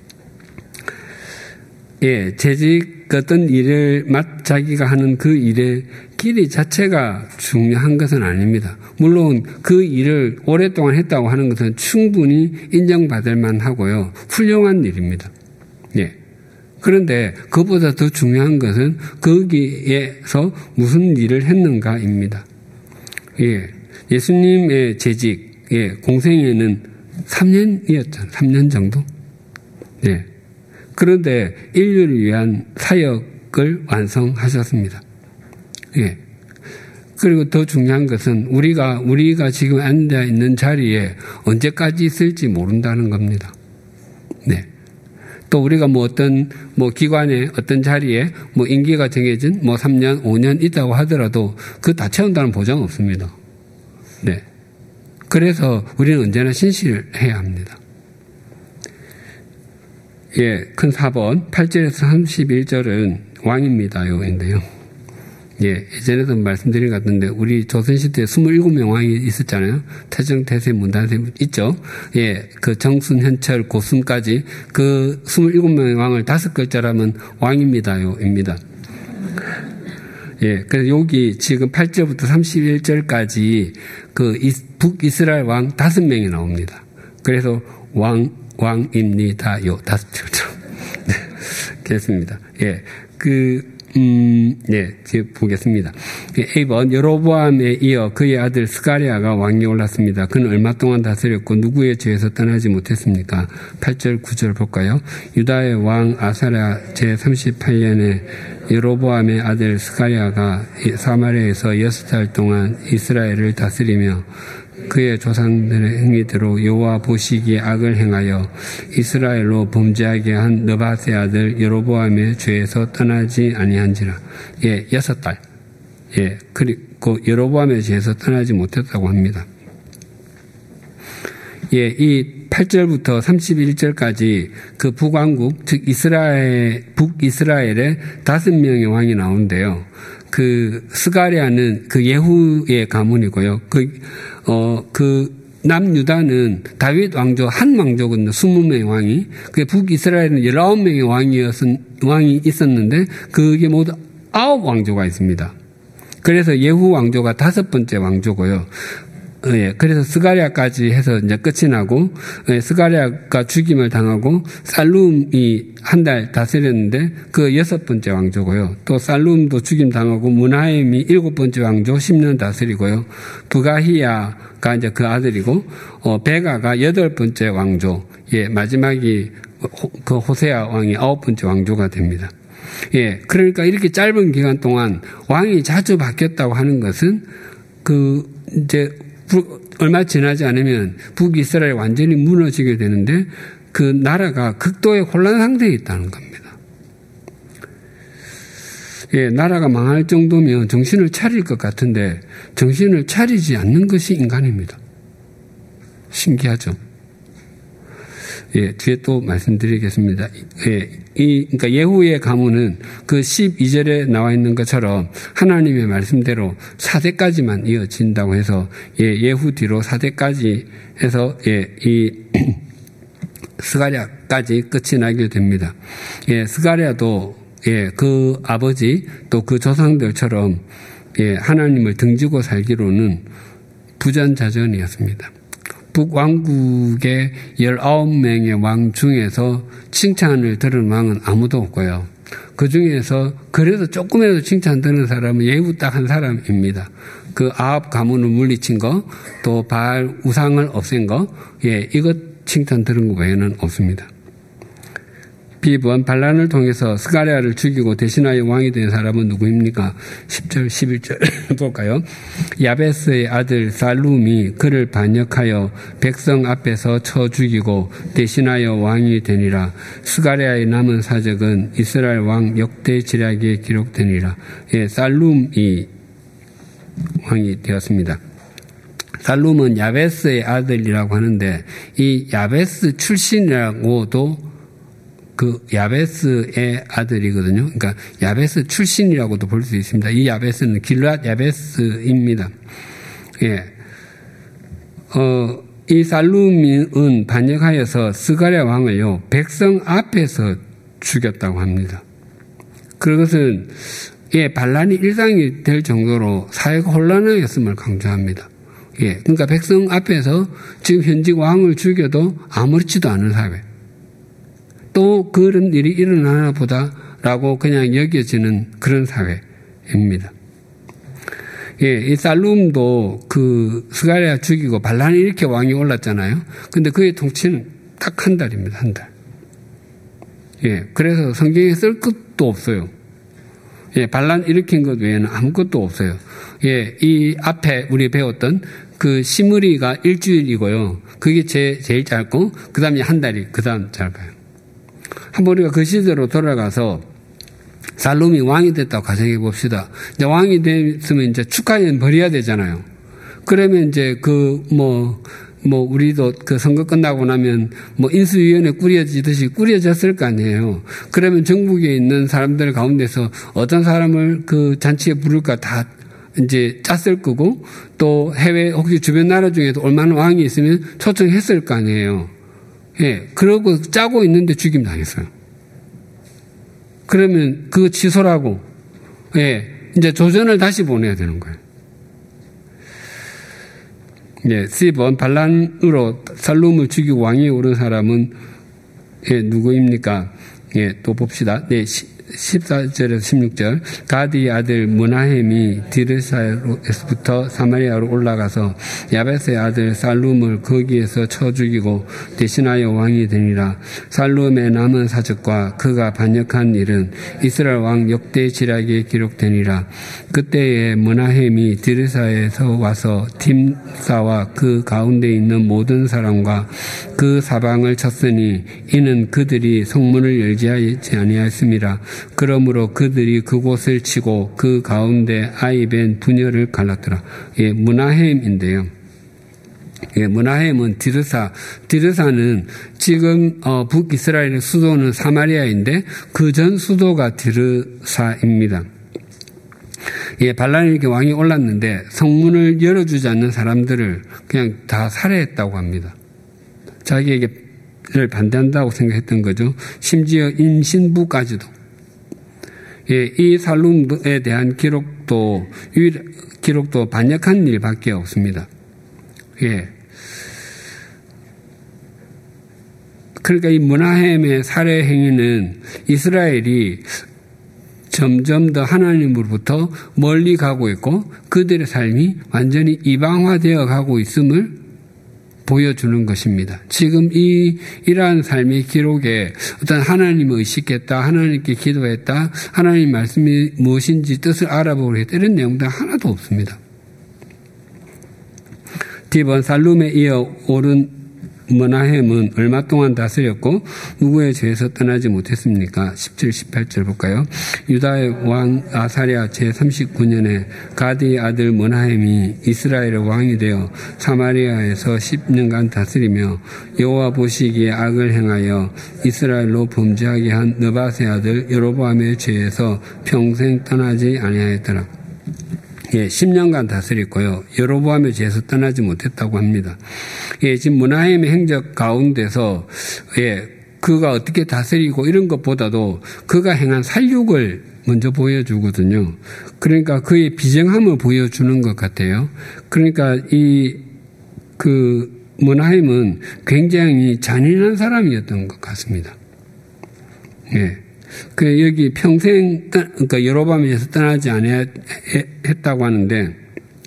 예, 재직 어떤 일을 맛 자기가 하는 그 일의 길이 자체가 중요한 것은 아닙니다. 물론 그 일을 오랫동안 했다고 하는 것은 충분히 인정받을 만하고요. 훌륭한 일입니다. 예. 그런데 그보다 더 중요한 것은 거기에서 무슨 일을 했는가입니다. 예. 예수님의 재직, 예, 공생에는 삼 년이었잖아요. 삼 년 정도? 예. 그런데 인류를 위한 사역을 완성하셨습니다. 예. 그리고 더 중요한 것은 우리가, 우리가 지금 앉아 있는 자리에 언제까지 있을지 모른다는 겁니다. 네. 또 우리가 뭐 어떤, 뭐 기관에 어떤 자리에 뭐 임기가 정해진 뭐 삼 년, 오 년 있다고 하더라도 그 다 채운다는 보장 없습니다. 네. 그래서 우리는 언제나 신실해야 합니다. 예, 큰 사 번, 팔 절에서 삼십일 절은 왕입니다요, 인데요. 예, 예전에도 말씀드린 것 같은데, 우리 조선시대에 이십칠 명 왕이 있었잖아요. 태정, 태세, 문단세 있죠. 예, 그 정순, 현철, 고순까지 그 이십칠 명의 왕을 다섯 글자라면 왕입니다요, 입니다. 예, 그래서 여기 지금 팔 절부터 삼십일 절까지 그 북이스라엘 왕 다섯 명이 나옵니다. 그래서 왕, 왕입니다요. 다섯 절죠. 네, 그렇습니다. 예, 그, 음, 네, 지금 보겠습니다. 일 번, 여로보암에 이어 그의 아들 스가랴가 왕위에 올랐습니다. 그는 얼마 동안 다스렸고 누구의 죄에서 떠나지 못했습니까? 팔 절, 구 절 볼까요? 유다의 왕 아사랴 제삼십팔 년에 여로보암의 아들 스가랴가 사마리아에서 여섯 달 동안 이스라엘을 다스리며 그의 조상들의 행위대로 여호와 보시기에 악을 행하여 이스라엘로 범죄하게 한 느밧의 아들 여로보암의 죄에서 떠나지 아니한지라. 예, 여섯 달. 예, 그리고 여로보암의 죄에서 떠나지 못했다고 합니다. 예, 이 팔 절부터 삼십일 절까지 그 북왕국, 즉 이스라엘, 북이스라엘의 다섯 명의 왕이 나오는데요. 그 스가랴는 그 예후의 가문이고요. 그, 어, 그 남유다는 다윗 왕조 한 왕조거든요. 스무 명의 왕이. 그 북이스라엘은 열아홉 명의 왕이었, 왕이 있었는데 그게 모두 아홉 왕조가 있습니다. 그래서 예후 왕조가 다섯 번째 왕조고요. 예, 그래서 스가랴까지 해서 이제 끝이 나고, 예, 스가랴가 죽임을 당하고, 살룸이 한 달 다스렸는데, 그 여섯 번째 왕조고요. 또 살룸도 죽임 당하고, 무나임이 일곱 번째 왕조, 십 년 다스리고요. 부가히야가 이제 그 아들이고, 어, 베가가 여덟 번째 왕조, 예, 마지막이 호, 그 호세아 왕이 아홉 번째 왕조가 됩니다. 예, 그러니까 이렇게 짧은 기간 동안 왕이 자주 바뀌었다고 하는 것은, 그, 이제, 얼마 지나지 않으면 북이스라엘이 완전히 무너지게 되는데 그 나라가 극도의 혼란 상태에 있다는 겁니다. 예, 나라가 망할 정도면 정신을 차릴 것 같은데 정신을 차리지 않는 것이 인간입니다. 신기하죠? 예, 뒤에 또 말씀드리겠습니다. 예, 이, 그러니까 예후의 가문은 그 십이 절에 나와 있는 것처럼 하나님의 말씀대로 사 대까지만 이어진다고 해서, 예, 예후 뒤로 사 대까지 해서, 예, 이, 스가랴까지 끝이 나게 됩니다. 예, 스가랴도, 예, 그 아버지 또 그 조상들처럼, 예, 하나님을 등지고 살기로는 부전자전이었습니다. 북왕국의 열아홉 명의 왕 중에서 칭찬을 들은 왕은 아무도 없고요. 그 중에서 그래도 조금이라도 칭찬 들은 사람은 예후 딱 한 사람입니다. 그 아합 가문을 물리친 거, 또 바알 우상을 없앤 거, 예, 이것 칭찬 들은 거 외에는 없습니다. 비 번, 반란을 통해서 스가랴를 죽이고 대신하여 왕이 된 사람은 누구입니까? 십 절, 십일 절 볼까요? 야베스의 아들 살룸이 그를 반역하여 백성 앞에서 쳐 죽이고 대신하여 왕이 되니라. 스가랴의 남은 사적은 이스라엘 왕 역대 지략에 기록되니라. 예, 살룸이 왕이 되었습니다. 살룸은 야베스의 아들이라고 하는데 이 야베스 출신이라고도 그 야베스의 아들이거든요. 그러니까 야베스 출신이라고도 볼 수 있습니다. 이 야베스는 길앗 야베스입니다. 예. 어, 이 살룸은 반역하여서 스가랴 왕을요, 백성 앞에서 죽였다고 합니다. 그것은, 예, 반란이 일상이 될 정도로 사회가 혼란하였음을 강조합니다. 예. 그러니까 백성 앞에서 지금 현직 왕을 죽여도 아무렇지도 않은 사회. 또 그런 일이 일어나나 보다라고 그냥 여겨지는 그런 사회입니다. 예, 이 살룸도 그 스가랴 죽이고 반란이 이렇게 왕이 올랐잖아요. 근데 그의 통치는 딱 한 달입니다. 한 달. 예, 그래서 성경에 쓸 것도 없어요. 예, 반란 일으킨 것 외에는 아무것도 없어요. 예, 이 앞에 우리 배웠던 그 시므리가 일주일이고요. 그게 제, 제일 짧고, 그 다음에 한 달이, 그 다음 짧아요. 한번 우리가 그 시대로 돌아가서 살룸이 왕이 됐다고 가정해 봅시다. 이제 왕이 됐으면 이제 축하연 벌여야 되잖아요. 그러면 이제 그 뭐, 뭐 우리도 그 선거 끝나고 나면 뭐 인수위원회 꾸려지듯이 꾸려졌을 거 아니에요. 그러면 전국에 있는 사람들 가운데서 어떤 사람을 그 잔치에 부를까 다 이제 짰을 거고 또 해외 혹시 주변 나라 중에도 얼마나 왕이 있으면 초청했을 거 아니에요. 예, 그러고 짜고 있는데 죽임 당했어요. 그러면 그거 취소라고, 예, 이제 조전을 다시 보내야 되는 거예요. 예, 십 번 반란으로 살룸을 죽이고 왕위에 오른 사람은 예, 누구입니까? 예, 또 봅시다. 네, 십사 절에서 십육 절. 가디의 아들 므나헴이 디르사에서부터 사마리아로 올라가서 야베스의 아들 살룸을 거기에서 쳐 죽이고 대신하여 왕이 되니라. 살룸의 남은 사적과 그가 반역한 일은 이스라엘 왕 역대 지략에 기록되니라. 그때에 므나헴이 디르사에서 와서 팀사와 그 가운데 있는 모든 사람과 그 사방을 쳤으니 이는 그들이 성문을 열지 아니하였습니다. 그러므로 그들이 그곳을 치고 그 가운데 아이벤 분열을 갈랐더라. 예, 므나헴인데요. 예, 므나헴은 디르사. 디르사는 지금 어, 북이스라엘의 수도는 사마리아인데 그 전 수도가 디르사입니다. 예, 발란에게 왕이 올랐는데 성문을 열어주지 않는 사람들을 그냥 다 살해했다고 합니다. 자기에게를 반대한다고 생각했던 거죠. 심지어 임신부까지도. 예, 이 살룸에 대한 기록도, 유일, 기록도 반역한 일밖에 없습니다. 예. 그러니까 이 므나헴의 살해 행위는 이스라엘이 점점 더 하나님으로부터 멀리 가고 있고 그들의 삶이 완전히 이방화되어 가고 있음을 보여주는 것입니다. 지금 이, 이러한 삶의 기록에 어떤 하나님을 의식했다, 하나님께 기도했다, 하나님 말씀이 무엇인지 뜻을 알아보려 했다, 이런 내용도 하나도 없습니다. 디번 살룸에 이어 오른 므나헴은 얼마 동안 다스렸고 누구의 죄에서 떠나지 못했습니까? 십칠, 십팔 절 볼까요? 유다의 왕 아사랴 제삼십구 년에 가디의 아들 므나헴이 이스라엘의 왕이 되어 사마리아에서 십 년간 다스리며 여호와 보시기에 악을 행하여 이스라엘로 범죄하게 한 느밧의 아들 여로보암의 죄에서 평생 떠나지 아니하였더라. 예, 십 년간 다스렸고요. 여로보암의 죄에서 떠나지 못했다고 합니다. 예, 지금 므나헴의 행적 가운데서 예, 그가 어떻게 다스리고 이런 것보다도 그가 행한 살육을 먼저 보여주거든요. 그러니까 그의 비정함을 보여주는 것 같아요. 그러니까 이 그 므나헴은 굉장히 잔인한 사람이었던 것 같습니다. 예. 그 여기 평생 그러니까 여로보암에서 떠나지 아니했다고 하는데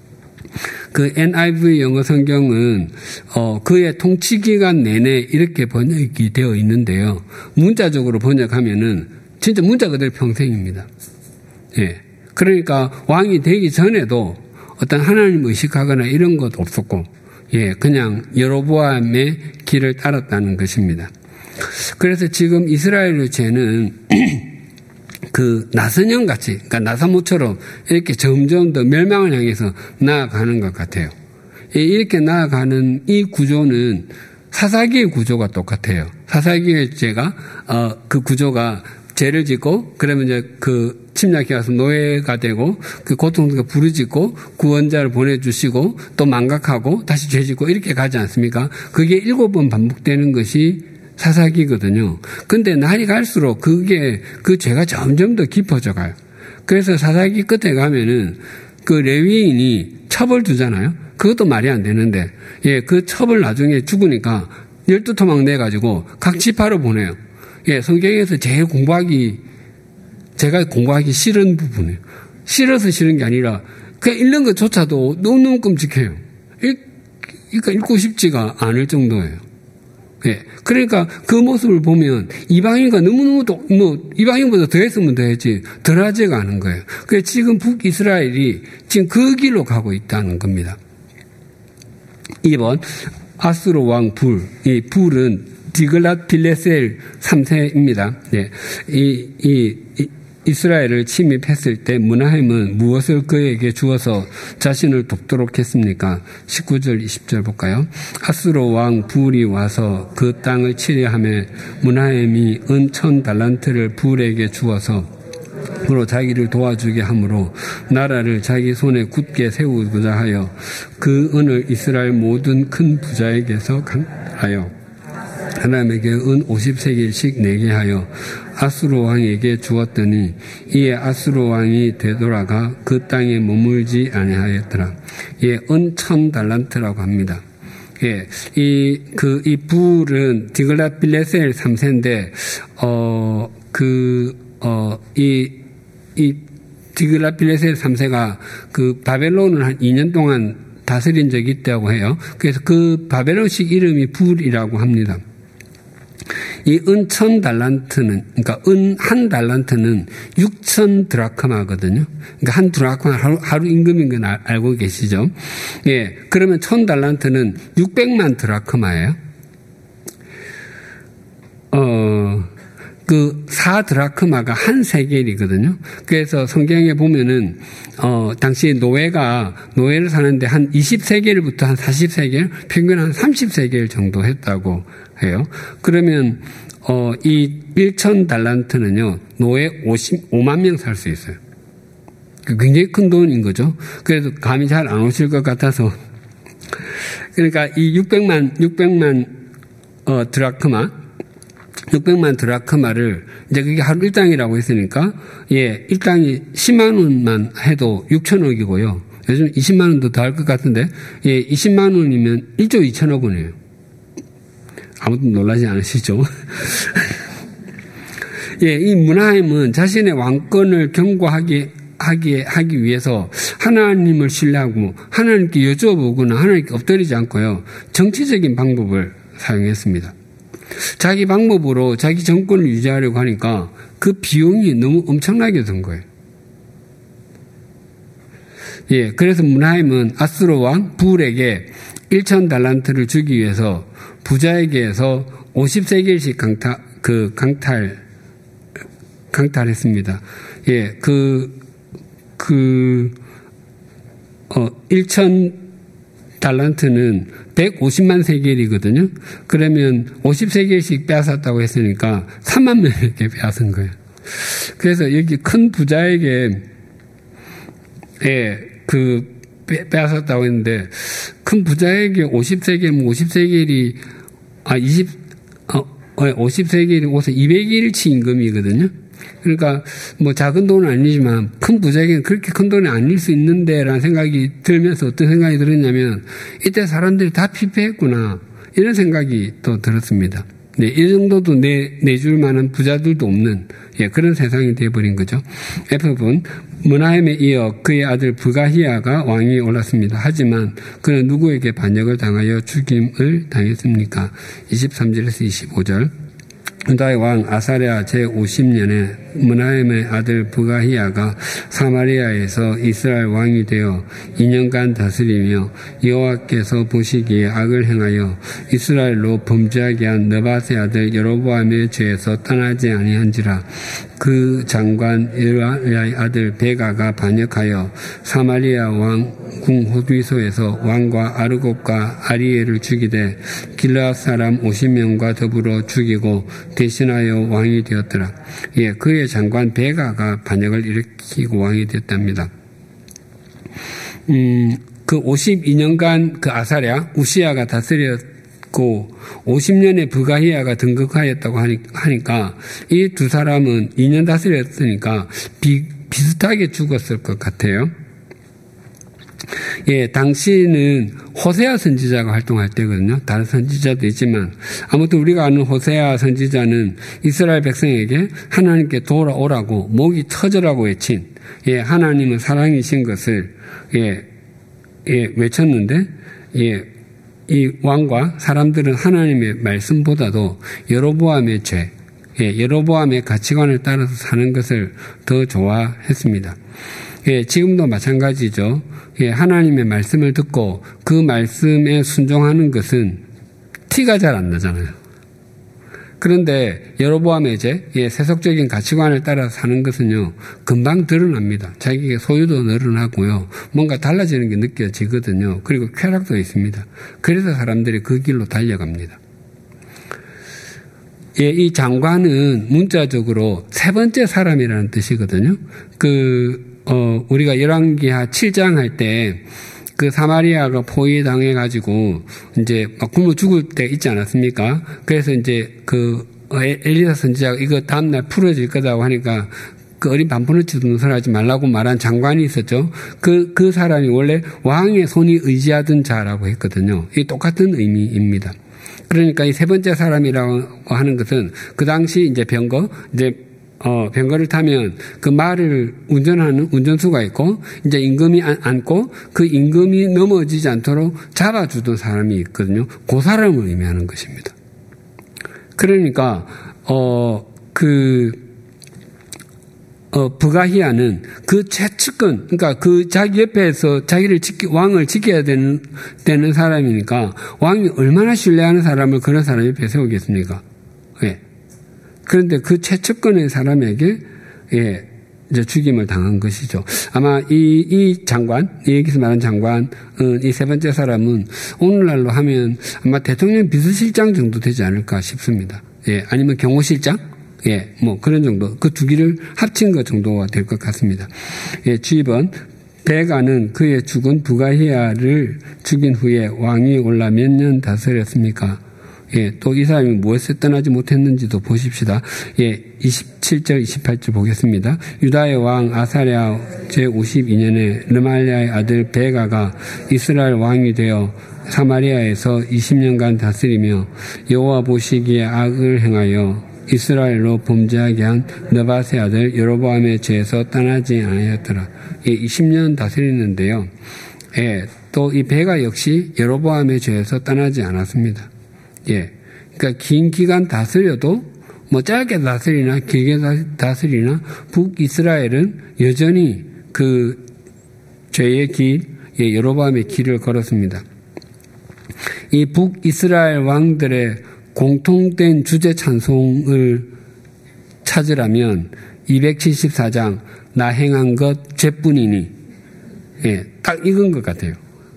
그 엔 아이 브이 영어 성경은 어 그의 통치 기간 내내 이렇게 번역이 되어 있는데요. 문자적으로 번역하면은 진짜 문자 그대로 평생입니다. 예. 그러니까 왕이 되기 전에도 어떤 하나님 의식하거나 이런 것도 없었고, 예, 그냥 여로보암의 길을 따랐다는 것입니다. 그래서 지금 이스라엘의 죄는 그 나선형 같이, 그러니까 나사모처럼 이렇게 점점 더 멸망을 향해서 나아가는 것 같아요. 이렇게 나아가는 이 구조는 사사기의 구조가 똑같아요. 사사기의 죄가 어, 그 구조가 죄를 짓고 그러면 이제 그 침략해 와서 노예가 되고 그 고통스럽게 부르짖고 구원자를 보내주시고 또 망각하고 다시 죄 짓고 이렇게 가지 않습니까? 그게 일곱 번 반복되는 것이 사사기거든요. 근데 날이 갈수록 그게, 그 죄가 점점 더 깊어져 가요. 그래서 사사기 끝에 가면은 그 레위인이 첩을 두잖아요. 그것도 말이 안 되는데, 예, 그 첩을 나중에 죽으니까 열두 토막 내가지고 각 지파로 보내요. 예, 성경에서 제일 공부하기, 제가 공부하기 싫은 부분이에요. 싫어서 싫은 게 아니라, 그냥 읽는 것조차도 너무너무 끔찍해요. 읽, 그러니까 읽고 싶지가 않을 정도예요. 예. 그러니까 그 모습을 보면 이방인과 너무너무 또, 뭐, 이방인보다 더 했으면 더 했지, 덜 하지가 않은 거예요. 그래서 지금 북이스라엘이 지금 그 길로 가고 있다는 겁니다. 이 번, 아수르 왕 불. 이 불은 디글랏 빌레셀 삼 세입니다. 예. 이, 이, 이, 이스라엘을 침입했을 때 므나헴은 무엇을 그에게 주어서 자신을 돕도록 했습니까? 십구 절 이십 절 볼까요? 아수르 왕 불이 와서 그 땅을 치려하며 므나헴이 은 천 달란트를 불에게 주어서 으로 자기를 도와주게 하므로 나라를 자기 손에 굳게 세우고자 하여 그 은을 이스라엘 모든 큰 부자에게서 강하여 하람에게 은 오십 세겔씩 내게 하여 아수르 왕에게 주었더니 이에 아수르 왕이 되돌아가 그 땅에 머물지 아니하였더라. 예, 은 천 달란트라고 합니다. 예, 이, 그, 이 불은 디글랏빌레셀 삼 세인데, 어, 그, 어, 이, 이 디글랏빌레셀 삼 세가 그 바벨론을 한 이 년 동안 다스린 적이 있다고 해요. 그래서 그 바벨론식 이름이 불이라고 합니다. 이 은 천 달란트는, 그러니까 은 한 달란트는 육천 드라크마거든요. 그러니까 한 드라크마 하루, 하루 임금인 건 알, 알고 계시죠? 예. 그러면 천 달란트는 육백만 드라크마예요. 어, 그 사 드라크마가 한 세겔이거든요. 그래서 성경에 보면은, 어, 당시 노예가, 노예를 사는데 한 이십 세겔부터 한 사십 세겔, 평균 한 삼십 세겔 정도 했다고 해요. 그러면, 어, 이 천 달란트는요, 노예 오십오만 명 살 수 있어요. 굉장히 큰 돈인 거죠. 그래서 감이 잘 안 오실 것 같아서. 그러니까 이 육백만, 육백만, 어, 드라크마, 육백만 드라크마를, 이제 그게 하루 일당이라고 했으니까, 예, 일당이 십만 원만 해도 육천억이고요. 요즘 이십만 원도 더 할 것 같은데, 예, 이십만 원이면 일조 이천억 원이에요. 아무튼 놀라지 않으시죠? 예, 이 므나헴은 자신의 왕권을 견고하게 하기, 하기 위해서 하나님을 신뢰하고 하나님께 여쭤보거나 하나님께 엎드리지 않고요. 정치적인 방법을 사용했습니다. 자기 방법으로 자기 정권을 유지하려고 하니까 그 비용이 너무 엄청나게 든 거예요. 예, 그래서 므나헴은 아수르 왕 불에게 천 달란트를 주기 위해서 부자에게서 오십 세겔씩 강탈, 그 강탈, 강탈했습니다. 예, 그, 그, 어, 천 달란트는 백오십만 세겔이거든요. 그러면 오십 세겔씩 빼앗았다고 했으니까 삼만 명에게 빼앗은 거예요. 그래서 여기 큰 부자에게, 예, 그, 빼앗았다고 했는데, 큰 부자에게 오십 세겔, 오십 세겔이, 아, 이십, 어, 오십 세겔이 옷에 이백 일치 임금이거든요. 그러니까, 뭐 작은 돈은 아니지만, 큰 부자에게는 그렇게 큰 돈이 아닐 수 있는데, 라는 생각이 들면서 어떤 생각이 들었냐면, 이때 사람들이 다 피폐했구나. 이런 생각이 또 들었습니다. 네, 이 정도도 내, 내줄 만한 부자들도 없는, 예, 그런 세상이 되어버린 거죠. F분, 므나헴에 이어 그의 아들 브가히야가 왕위에 올랐습니다. 하지만 그는 누구에게 반역을 당하여 죽임을 당했습니까? 이십삼 절에서 이십오 절. 유다의 왕 아사랴 제오십 년에 므나헴의 아들 브가히야가 사마리아에서 이스라엘 왕이 되어 이 년간 다스리며 여호와께서 보시기에 악을 행하여 이스라엘로 범죄하게 한 느밧의 아들 여로보암의 죄에서 떠나지 아니한지라. 그 장관 엘야의 아들 베가가 반역하여 사마리아 왕 궁 호두이소에서 왕과 아르곱과 아리엘을 죽이되 길르앗 사람 오십 명과 더불어 죽이고 대신하여 왕이 되었더라. 예, 그의 장관 베가가 반역을 일으키고 왕이 됐답니다. 음, 그 오십이 년간 그 아사랴 우시야가 다스렸고 오십 년에 브가히야가 등극하였다고 하니까 이 두 사람은 이 년 다스렸으니까 비, 비슷하게 죽었을 것 같아요. 예, 당시는 호세아 선지자가 활동할 때거든요. 다른 선지자도 있지만 아무튼 우리가 아는 호세아 선지자는 이스라엘 백성에게 하나님께 돌아오라고 목이 터져라고 외친, 예, 하나님은 사랑이신 것을, 예, 예, 외쳤는데, 예, 이 왕과 사람들은 하나님의 말씀보다도 여로보암의 죄, 예, 여로보암의 가치관을 따라서 사는 것을 더 좋아했습니다. 예, 지금도 마찬가지죠. 예, 하나님의 말씀을 듣고 그 말씀에 순종하는 것은 티가 잘 안 나잖아요. 그런데 여로보암의 죄, 예, 세속적인 가치관을 따라 사는 것은요, 금방 드러납니다. 자기의 소유도 늘어나고요, 뭔가 달라지는 게 느껴지거든요. 그리고 쾌락도 있습니다. 그래서 사람들이 그 길로 달려갑니다. 예, 이 장관은 문자적으로 세 번째 사람이라는 뜻이거든요. 그, 어, 우리가 열왕기하 칠 장 할 때, 그 사마리아가 포위당해가지고 이제 막 굶어 죽을 때 있지 않았습니까? 그래서 이제 그 엘리사 선지자가 이거 다음날 풀어질 거다고 하니까 그 어린 반푼어치도 누설하지 말라고 말한 장관이 있었죠. 그, 그 사람이 원래 왕의 손이 의지하던 자라고 했거든요. 이 똑같은 의미입니다. 그러니까 이 세 번째 사람이라고 하는 것은 그 당시 이제 병거, 이제 어, 병거를 타면 그 말을 운전하는 운전수가 있고, 이제 임금이 앉고, 그 임금이 넘어지지 않도록 잡아주던 사람이 있거든요. 그 사람을 의미하는 것입니다. 그러니까, 어, 그, 어, 부가히야는 그 최측근, 그러니까 그 자기 옆에서 자기를 지키, 왕을 지켜야 되는, 되는 사람이니까, 왕이 얼마나 신뢰하는 사람을 그런 사람 옆에 세우겠습니까? 예. 그런데 그 최측근의 사람에게, 예, 이제 죽임을 당한 것이죠. 아마 이, 이 장관, 이 여기서 말한 장관, 이 세 번째 사람은 오늘날로 하면 아마 대통령 비서실장 정도 되지 않을까 싶습니다. 예, 아니면 경호실장? 예, 뭐 그런 정도. 그 두 개를 합친 것 정도가 될 것 같습니다. 예, 주입은 베가는 그의 죽은 부가히야를 죽인 후에 왕이 올라 몇 년 다스렸습니까? 예, 또 이 사람이 무엇에 떠나지 못했는지도 보십시다. 예, 이십칠 절, 이십팔 절 보겠습니다. 유다의 왕 아사랴 제오십이 년에 르말랴의 아들 베가가 이스라엘 왕이 되어 사마리아에서 이십 년간 다스리며 여호와 보시기에 악을 행하여 이스라엘로 범죄하게 한 느밧의 아들 여로보암의 죄에서 떠나지 아니하였더라. 예, 이십 년 다스리는데요. 예, 또 이 베가 역시 여로보암의 죄에서 떠나지 않았습니다. 예. 그러니까 긴 기간 다스려도 뭐 짧게 다스리나 길게 다스리나 북이스라엘은 여전히 그 죄의 길, 예, 여로보암의 길을 걸었습니다. 이 북이스라엘 왕들의 공통된 주제 찬송을 찾으라면 이백칠십사 장 나 행한 것 죄뿐이니, 예, 딱 이건 것 같아요.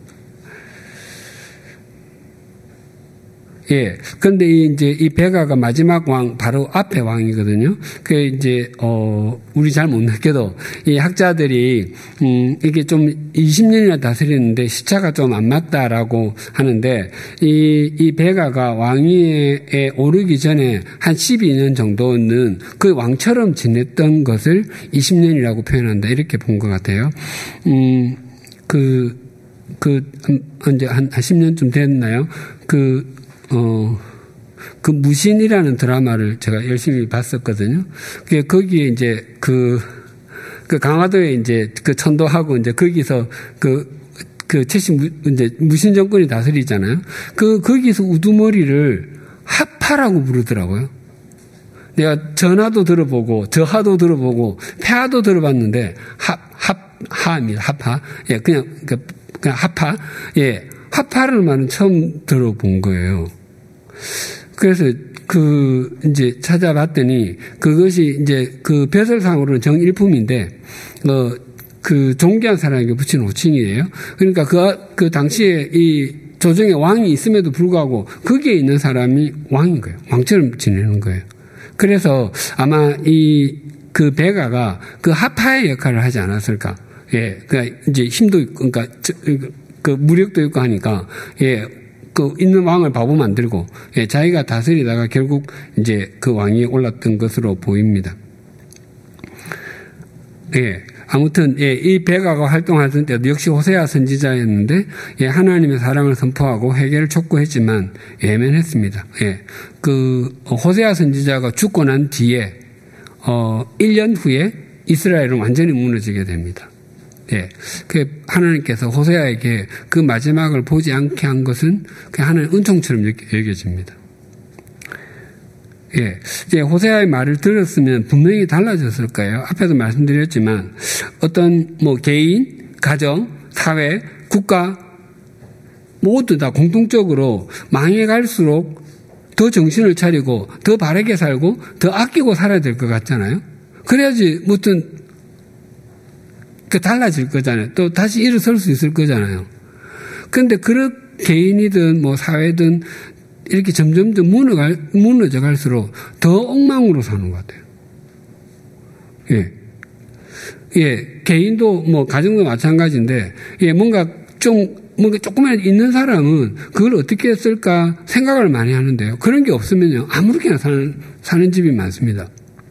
예. 근데 이제 이 베가가 마지막 왕, 바로 앞에 왕이거든요. 그 이제, 어, 우리 잘 못 느껴도 이 학자들이, 음, 이게 좀 이십 년이나 다스리는데 시차가 좀 안 맞다라고 하는데, 이, 이 베가가 왕위에 오르기 전에 한 십이 년 정도는 그 왕처럼 지냈던 것을 이십 년이라고 표현한다. 이렇게 본 것 같아요. 음, 그, 그, 이제 한, 한 십 년쯤 됐나요? 그, 어, 그 무신이라는 드라마를 제가 열심히 봤었거든요. 그, 거기에 이제 그, 그 강화도에 이제 그 천도하고 이제 거기서 그, 그 최신 무, 이제 무신 정권이 다스리잖아요. 그, 거기서 우두머리를 하파라고 부르더라고요. 내가 전하도 들어보고, 저하도 들어보고, 폐하도 들어봤는데, 합, 합, 하입니다. 합하. 예, 그냥, 그냥 합하. 예, 합하라는 말은 처음 들어본 거예요. 그래서 그 이제 찾아봤더니 그것이 이제 그 벼슬상으로는 정일품인데 어 그 존귀한 사람에게 붙인 호칭이에요. 그러니까 그, 그 당시에 이 조정에 왕이 있음에도 불구하고 거기에 있는 사람이 왕인 거예요. 왕처럼 지내는 거예요. 그래서 아마 이 그 베가가 그 하파의 역할을 하지 않았을까. 예, 그러니까 이제 힘도 있고, 그러니까 그 무력도 있고 하니까 예. 그 있는 왕을 바보 만들고 예, 자기가 다스리다가 결국 이제 그 왕이 올랐던 것으로 보입니다. 예, 아무튼 예, 이 베가가 활동하던 때도 역시 호세아 선지자였는데 예, 하나님의 사랑을 선포하고 회개를 촉구했지만 예면했습니다. 예, 그 호세아 선지자가 죽고 난 뒤에 어, 일 년 후에 이스라엘은 완전히 무너지게 됩니다. 예. 그 하나님께서 호세아에게 그 마지막을 보지 않게 한 것은 그 하나님의 은총처럼 여겨집니다. 예. 이제 호세아의 말을 들었으면 분명히 달라졌을 거예요. 앞에도 말씀드렸지만 어떤 뭐 개인, 가정, 사회, 국가 모두 다 공통적으로 망해갈수록 더 정신을 차리고 더 바르게 살고 더 아끼고 살아야 될 것 같잖아요. 그래야지 무슨 그 달라질 거잖아요. 또 다시 일어설 수 있을 거잖아요. 그런데 그런 개인이든 뭐 사회든 이렇게 점점점 무너갈, 무너져 갈수록 더 엉망으로 사는 것 같아요. 예. 예. 개인도 뭐 가정도 마찬가지인데, 예. 뭔가 좀 뭔가 조금이라도 있는 사람은 그걸 어떻게 쓸까 생각을 많이 하는데요. 그런 게 없으면요. 아무렇게나 사는, 사는 집이 많습니다.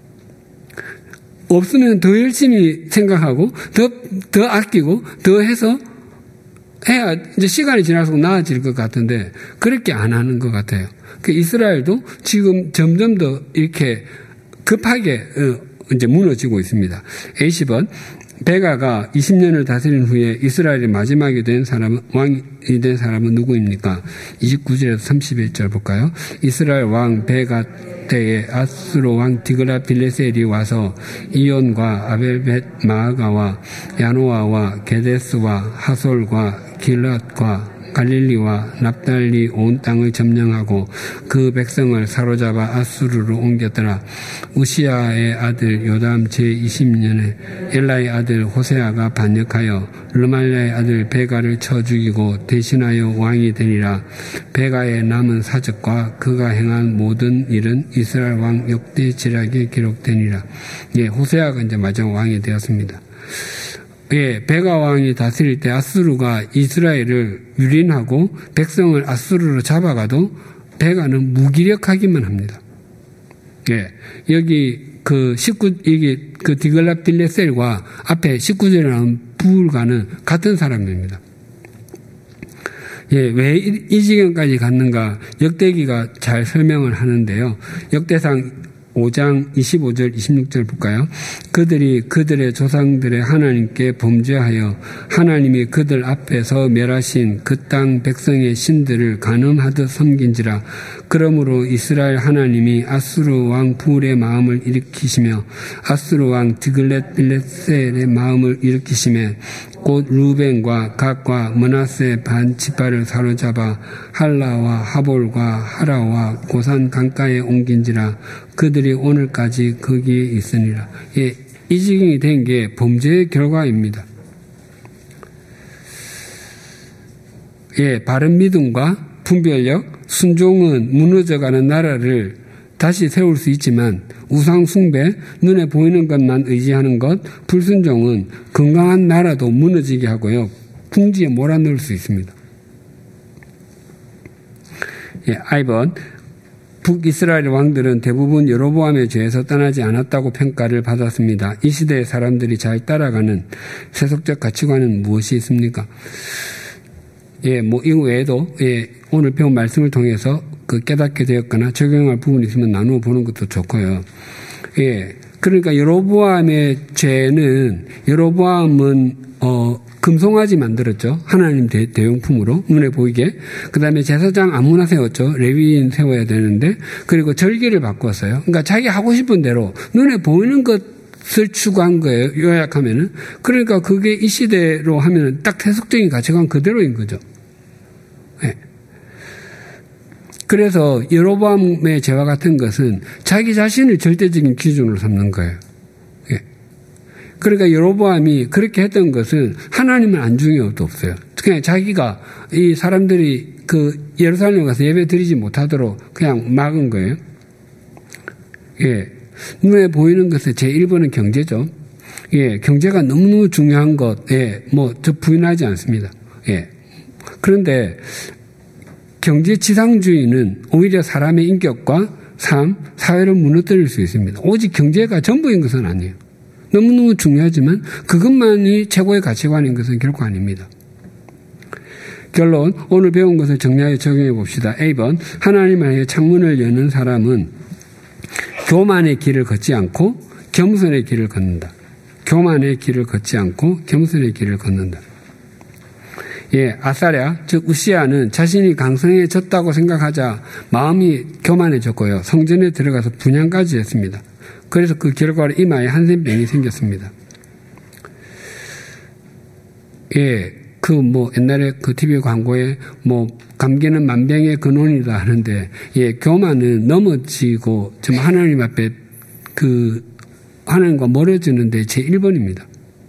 없으면 더 열심히 생각하고 더, 더 아끼고 더 해서 해야 이제 시간이 지날수록 나아질 것 같은데 그렇게 안 하는 것 같아요. 그 이스라엘도 지금 점점 더 이렇게 급하게 이제 무너지고 있습니다. 에이 번 베가가 이십 년을 다스린 후에 이스라엘의 마지막이 된 사람은, 왕이 된 사람은 누구입니까? 이십구 절에서 삼십일 절 볼까요? 이스라엘 왕 베가 때에 아수르 왕 디글라 빌레셀이 와서 이온과 아벨벳 마아가와 야노아와 게데스와 하솔과 길랏과 갈릴리와 납달리 온 땅을 점령하고 그 백성을 사로잡아 아수르로 옮겼더라. 우시아의 아들 요담 제이십 년에 엘라의 아들 호세아가 반역하여 르말랴의 아들 베가를 쳐 죽이고 대신하여 왕이 되니라. 베가의 남은 사적과 그가 행한 모든 일은 이스라엘 왕 역대 지략에 기록되니라. 예, 호세아가 이제 마지막 왕이 되었습니다. 예, 베가 왕이 다스릴 때 아수르가 이스라엘을 유린하고 백성을 아수르로 잡아가도 베가는 무기력하기만 합니다. 예, 여기 그 십구, 여기 그 디글랏 빌레셀과 앞에 십구 절에 나온 불가는 같은 사람입니다. 예, 왜 이 지경까지 갔는가 역대기가 잘 설명을 하는데요. 역대상 오 장 이십오 절 이십육 절 볼까요? 그들이 그들의 조상들의 하나님께 범죄하여 하나님이 그들 앞에서 멸하신 그 땅 백성의 신들을 간음하듯 섬긴지라. 그러므로 이스라엘 하나님이 아수르 왕 불의 마음을 일으키시며 아수르 왕 디글렛 빌레셀의 마음을 일으키시며 곧 루벤과 갓과 므낫세 반 지파를 사로잡아 할라와 하볼과 하라와 고산 강가에 옮긴지라. 그들이 오늘까지 거기에 있으니라. 예, 이 지경이 된 게 범죄의 결과입니다. 예, 바른 믿음과 분별력, 순종은 무너져가는 나라를 다시 세울 수 있지만 우상 숭배, 눈에 보이는 것만 의지하는 것, 불순종은 건강한 나라도 무너지게 하고요. 궁지에 몰아넣을 수 있습니다. 예, 이 번 북이스라엘 왕들은 대부분 여로보암의 죄에서 떠나지 않았다고 평가를 받았습니다. 이 시대의 사람들이 잘 따라가는 세속적 가치관은 무엇이 있습니까? 예, 뭐, 이거 외에도, 예, 오늘 배운 말씀을 통해서 그 깨닫게 되었거나 적용할 부분이 있으면 나누어 보는 것도 좋고요. 예, 그러니까 여로보암의 죄는, 여로보암은, 어, 금송아지 만들었죠. 하나님 대, 대용품으로 눈에 보이게. 그 다음에 제사장 아무나 세웠죠. 레위인 세워야 되는데. 그리고 절기를 바꿨어요. 그러니까 자기 하고 싶은 대로 눈에 보이는 것을 추구한 거예요. 요약하면은. 그러니까 그게 이 시대로 하면은 딱 세속적인 가치관 그대로인 거죠. 네. 그래서 여로보암의 죄와 같은 것은 자기 자신을 절대적인 기준으로 삼는 거예요. 그러니까 여로보암이 그렇게 했던 것은 하나님은 안중에 없어요. 그냥 자기가 이 사람들이 그 예루살렘에 가서 예배 드리지 못하도록 그냥 막은 거예요. 예. 눈에 보이는 것의 제일 번은 경제죠. 예. 경제가 너무너무 중요한 것, 예. 뭐, 저 부인하지 않습니다. 예. 그런데 경제 지상주의는 오히려 사람의 인격과 삶, 사회를 무너뜨릴 수 있습니다. 오직 경제가 전부인 것은 아니에요. 너무너무 중요하지만 그것만이 최고의 가치관인 것은 결코 아닙니다. 결론, 오늘 배운 것을 정리하여 적용해 봅시다. 에이 번 하나님 안에 창문을 여는 사람은 교만의 길을 걷지 않고 겸손의 길을 걷는다. 교만의 길을 걷지 않고 겸손의 길을 걷는다. 예, 아사랴, 즉 우시아는 자신이 강성해졌다고 생각하자 마음이 교만해졌고요. 성전에 들어가서 분향까지 했습니다. 그래서 그 결과로 이마에 한센병이 생겼습니다. 예, 그 뭐 옛날에 그 티비 광고에 뭐 감기는 만병의 근원이다 하는데, 예, 교만은 넘어지고 좀 하나님 앞에 그 하나님과 멀어지는데 제일 번입니다.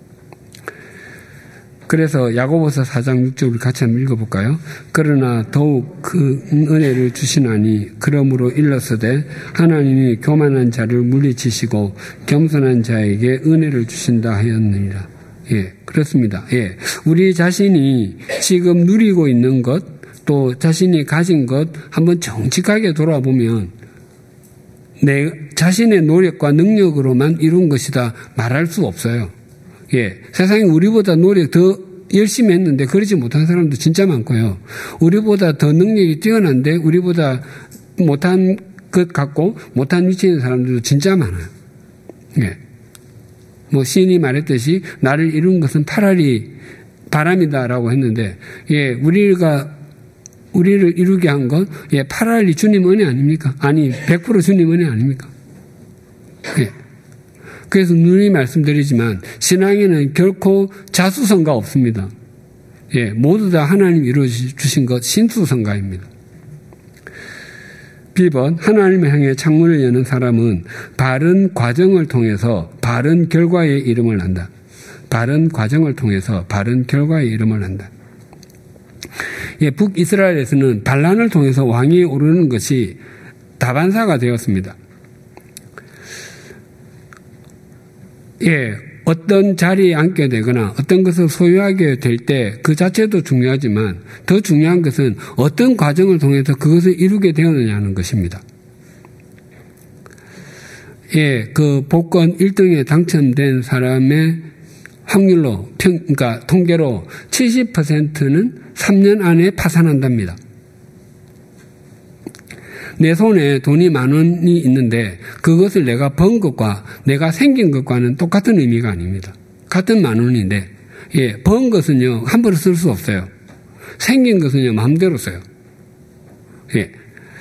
그래서 야고보서 사 장 육 절 우리 같이 한번 읽어볼까요? 그러나 더욱 그 은혜를 주시나니 그러므로 일렀으되 하나님이 교만한 자를 물리치시고 겸손한 자에게 은혜를 주신다 하였느니라. 예, 그렇습니다. 예. 우리 자신이 지금 누리고 있는 것, 또 자신이 가진 것 한번 정직하게 돌아보면 내 자신의 노력과 능력으로만 이룬 것이다 말할 수 없어요. 예. 세상에 우리보다 노력 더 열심히 했는데 그러지 못한 사람도 진짜 많고요. 우리보다 더 능력이 뛰어난데 우리보다 못한 것 같고 못한 위치에 있는 사람들도 진짜 많아요. 예. 뭐 시인이 말했듯이 나를 이룬 것은 파라리 바람이다라고 했는데, 예, 우리가 우리를 이루게 한 건 예, 파라리 주님 은혜 아닙니까? 아니 백 퍼센트 주님 은혜 아닙니까? 예. 그래서 누누이 말씀드리지만 신앙에는 결코 자수성가 없습니다. 예, 모두 다 하나님 이루어 주신 것 신수성가입니다. 비 번 하나님을 향해 창문을 여는 사람은 바른 과정을 통해서 바른 결과의 이름을 난다. 바른 과정을 통해서 바른 결과의 이름을 난다. 예, 북이스라엘에서는 반란을 통해서 왕위에 오르는 것이 다반사가 되었습니다. 예, 어떤 자리에 앉게 되거나 어떤 것을 소유하게 될 때 그 자체도 중요하지만 더 중요한 것은 어떤 과정을 통해서 그것을 이루게 되었느냐는 것입니다. 예, 그 복권 일 등에 당첨된 사람의 확률로, 평, 그러니까 통계로 칠십 퍼센트는 삼 년 안에 파산한답니다. 내 손에 돈이 만 원이 있는데 그것을 내가 번 것과 내가 생긴 것과는 똑같은 의미가 아닙니다. 같은 만 원인데, 예, 번 것은요, 함부로 쓸 수 없어요. 생긴 것은요, 마음대로 써요. 예.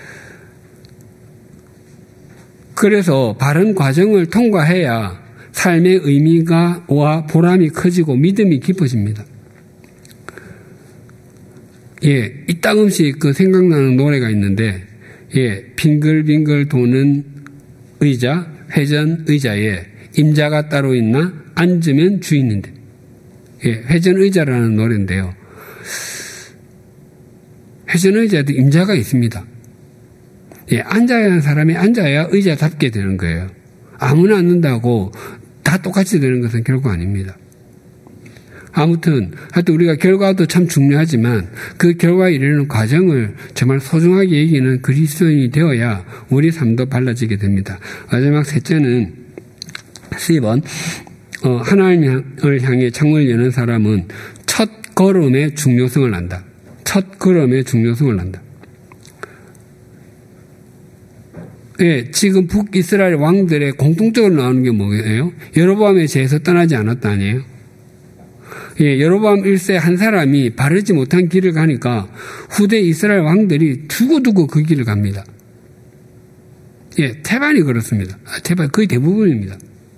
그래서 바른 과정을 통과해야 삶의 의미가 와 보람이 커지고 믿음이 깊어집니다. 예, 이따금씩 그 생각나는 노래가 있는데, 예, 빙글빙글 도는 의자, 회전 의자에 임자가 따로 있나? 앉으면 주인인데. 예, 회전 의자라는 노래인데요. 회전 의자에도 임자가 있습니다. 예, 앉아야 하는 사람이 앉아야 의자답게 되는 거예요. 아무나 앉는다고 다 똑같이 되는 것은 결코 아닙니다. 아무튼 하여튼 우리가 결과도 참 중요하지만 그 결과에 이르는 과정을 정말 소중하게 여기는 그리스도인이 되어야 우리 삶도 달라지게 됩니다. 마지막 셋째는 십 번 어, 하나님을 향해 창문을 여는 사람은 첫 걸음의 중요성을 안다. 첫 걸음의 중요성을 안다. 예, 지금 북이스라엘 왕들의 공통적으로 나오는 게 뭐예요? 여로보암의 죄에서 떠나지 않았다 아니에요? 예, 여로보암 일 세 한 사람이 바르지 못한 길을 가니까 후대 이스라엘 왕들이 두고두고 그 길을 갑니다. 예, 태반이 그렇습니다. 아, 태반 거의 대부분입니다.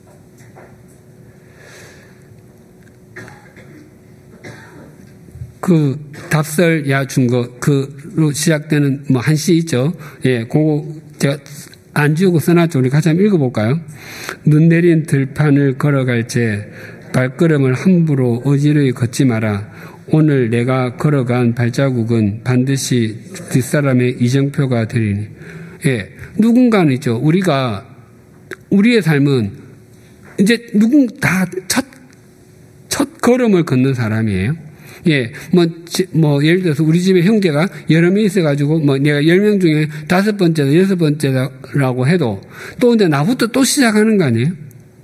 그 답설 야준거 그로 시작되는 뭐 한 시 있죠. 예, 그거 제가 안 지우고 써놨죠. 우리 같이 한번 읽어볼까요? 눈 내린 들판을 걸어갈 때 발걸음을 함부로 어지러이 걷지 마라. 오늘 내가 걸어간 발자국은 반드시 뒷사람의 이정표가 되리니. 예, 누군가는 있죠. 우리가 우리의 삶은 이제 누군 다 첫 첫 걸음을 걷는 사람이에요. 예, 뭐, 뭐, 예를 들어서 우리 집에 형제가 여러 명 있어가지고, 뭐, 내가 열 명 중에 다섯 번째다, 여섯 번째라고 해도 또 이제 나부터 또 시작하는 거 아니에요?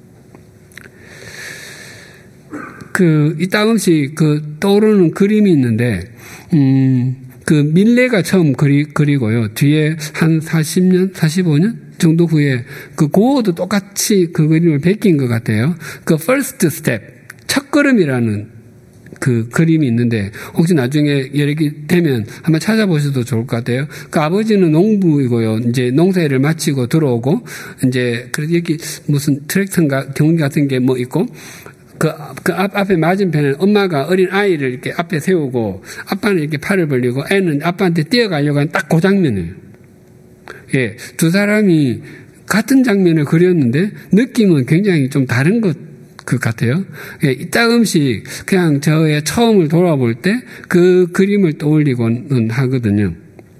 그, 이따금씩 그 떠오르는 그림이 있는데, 음, 그 밀레가 처음 그리, 그리고요. 뒤에 한 사십 년, 사십오 년 정도 후에 그 고어도 똑같이 그 그림을 베낀 것 같아요. 그 first step, 첫 걸음이라는 그 그림이 있는데 혹시 나중에 이렇게 되면 한번 찾아보셔도 좋을 것 같아요. 그 아버지는 농부이고요. 이제 농사일을 마치고 들어오고 이제 그래도 여기 무슨 트랙터인가 경운기 같은 게 뭐 있고 그, 그 앞, 앞에 맞은편에 엄마가 어린 아이를 이렇게 앞에 세우고 아빠는 이렇게 팔을 벌리고 애는 아빠한테 뛰어가려고 하는 딱 그 장면이에요. 예, 두 사람이 같은 장면을 그렸는데 느낌은 굉장히 좀 다른 것 그 같아요. 예, 이따금씩 그냥 저의 처음을 돌아볼 때 그 그림을 떠올리곤 하거든요.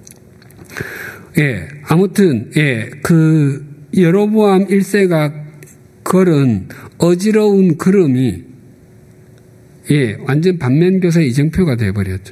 예, 아무튼 예, 그 여로보암 일 세가 걸은 어지러운 걸음이 예, 완전 반면교사 이정표가 되어버렸죠.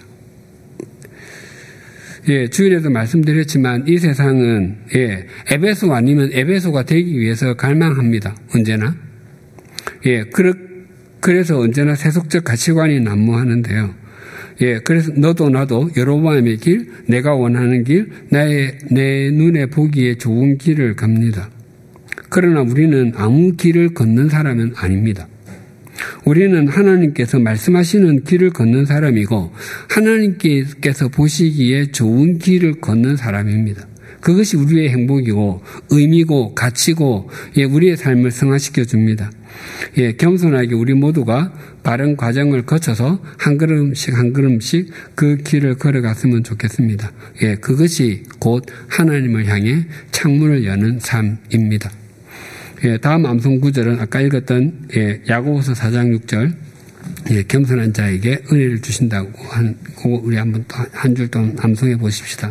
예, 주일에도 말씀드렸지만 이 세상은 예, 에베소 아니면 에베소가 되기 위해서 갈망합니다. 언제나. 예, 그러, 그래서 언제나 세속적 가치관이 난무하는데요. 예, 그래서 너도 나도 여로보암의 길, 내가 원하는 길, 나의 내 눈에 보기에 좋은 길을 갑니다. 그러나 우리는 아무 길을 걷는 사람은 아닙니다. 우리는 하나님께서 말씀하시는 길을 걷는 사람이고 하나님께서 보시기에 좋은 길을 걷는 사람입니다. 그것이 우리의 행복이고 의미고 가치고 예, 우리의 삶을 승화시켜 줍니다. 예, 겸손하게 우리 모두가 바른 과정을 거쳐서 한 걸음씩 한 걸음씩 그 길을 걸어갔으면 좋겠습니다. 예, 그것이 곧 하나님을 향해 창문을 여는 삶입니다. 예, 다음 암송 구절은 아까 읽었던 예, 야고보서 사 장 육 절 예, 겸손한 자에게 은혜를 주신다고 한, 그거 우리 한번 한 줄 동안 암송해 보십시다.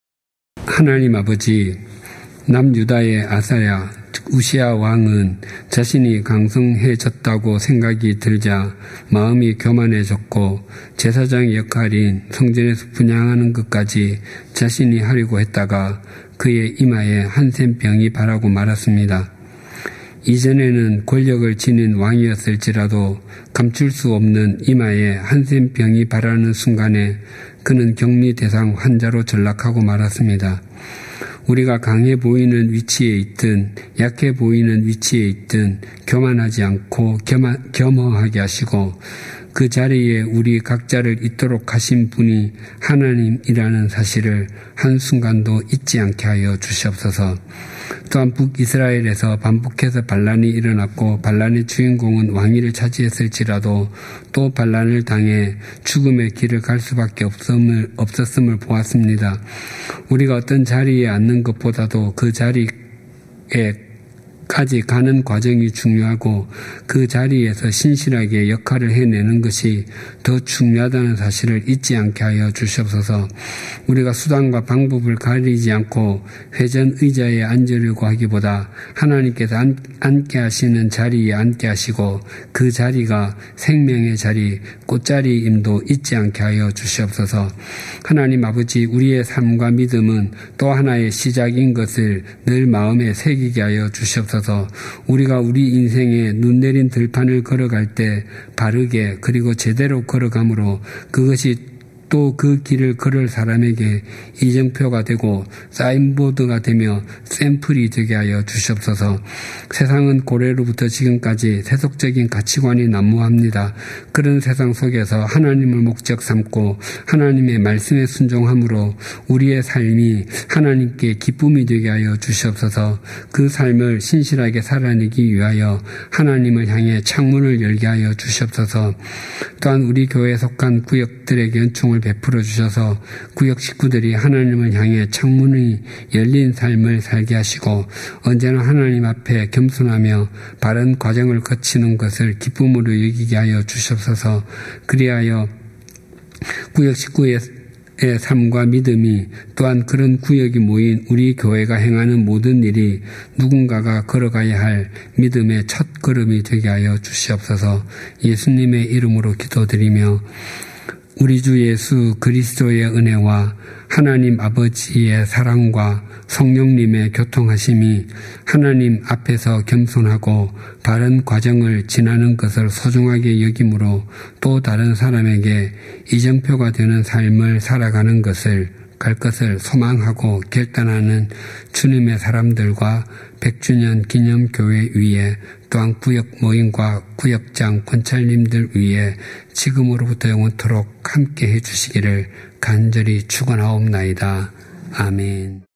하나님 아버지, 남유다의 아사야 우시야 왕은 자신이 강성해졌다고 생각이 들자 마음이 교만해졌고 제사장의 역할인 성전에서 분향하는 것까지 자신이 하려고 했다가 그의 이마에 한센병이 바라고 말았습니다. 이전에는 권력을 지닌 왕이었을지라도 감출 수 없는 이마에 한센병이 바라는 순간에 그는 격리 대상 환자로 전락하고 말았습니다. 우리가 강해 보이는 위치에 있든 약해 보이는 위치에 있든 교만하지 않고 겸하, 겸허하게 하시고 그 자리에 우리 각자를 있도록 하신 분이 하나님이라는 사실을 한순간도 잊지 않게 하여 주시옵소서. 또한 북이스라엘에서 반복해서 반란이 일어났고 반란의 주인공은 왕위를 차지했을지라도 또 반란을 당해 죽음의 길을 갈 수밖에 없음을, 없었음을 보았습니다. 우리가 어떤 자리에 앉는 것보다도 그 자리에 까지 가는 과정이 중요하고 그 자리에서 신실하게 역할을 해내는 것이 더 중요하다는 사실을 잊지 않게 하여 주시옵소서. 우리가 수단과 방법을 가리지 않고 회전 의자에 앉으려고 하기보다 하나님께서 앉게 하시는 자리에 앉게 하시고 그 자리가 생명의 자리, 꽃자리임도 잊지 않게 하여 주시옵소서. 하나님 아버지, 우리의 삶과 믿음은 또 하나의 시작인 것을 늘 마음에 새기게 하여 주시옵소서. 우리가 우리 인생에 눈 내린 들판을 걸어갈 때 바르게 그리고 제대로 걸어가므로 그것이 또 그 길을 걸을 사람에게 이정표가 되고 사인보드가 되며 샘플이 되게 하여 주시옵소서. 세상은 고래로부터 지금까지 세속적인 가치관이 난무합니다. 그런 세상 속에서 하나님을 목적 삼고 하나님의 말씀에 순종함으로 우리의 삶이 하나님께 기쁨이 되게 하여 주시옵소서. 그 삶을 신실하게 살아내기 위하여 하나님을 향해 창문을 열게 하여 주시옵소서. 또한 우리 교회에 속한 구역들에게 은총을 베풀어 주셔서 구역 식구들이 하나님을 향해 창문이 열린 삶을 살게 하시고 언제나 하나님 앞에 겸손하며 바른 과정을 거치는 것을 기쁨으로 여기게 하여 주시옵소서. 그리하여 구역 식구의 삶과 믿음이 또한 그런 구역이 모인 우리 교회가 행하는 모든 일이 누군가가 걸어가야 할 믿음의 첫 걸음이 되게 하여 주시옵소서. 예수님의 이름으로 기도드리며 우리 주 예수 그리스도의 은혜와 하나님 아버지의 사랑과 성령님의 교통하심이 하나님 앞에서 겸손하고 바른 과정을 지나는 것을 소중하게 여김으로 또 다른 사람에게 이정표가 되는 삶을 살아가는 것을 갈 것을 소망하고 결단하는 주님의 사람들과 백 주년 기념교회 위에 또한 구역 모임과 구역장 권찰님들 위에 지금으로부터 영원토록 함께 해주시기를 간절히 축원하옵나이다. 아멘.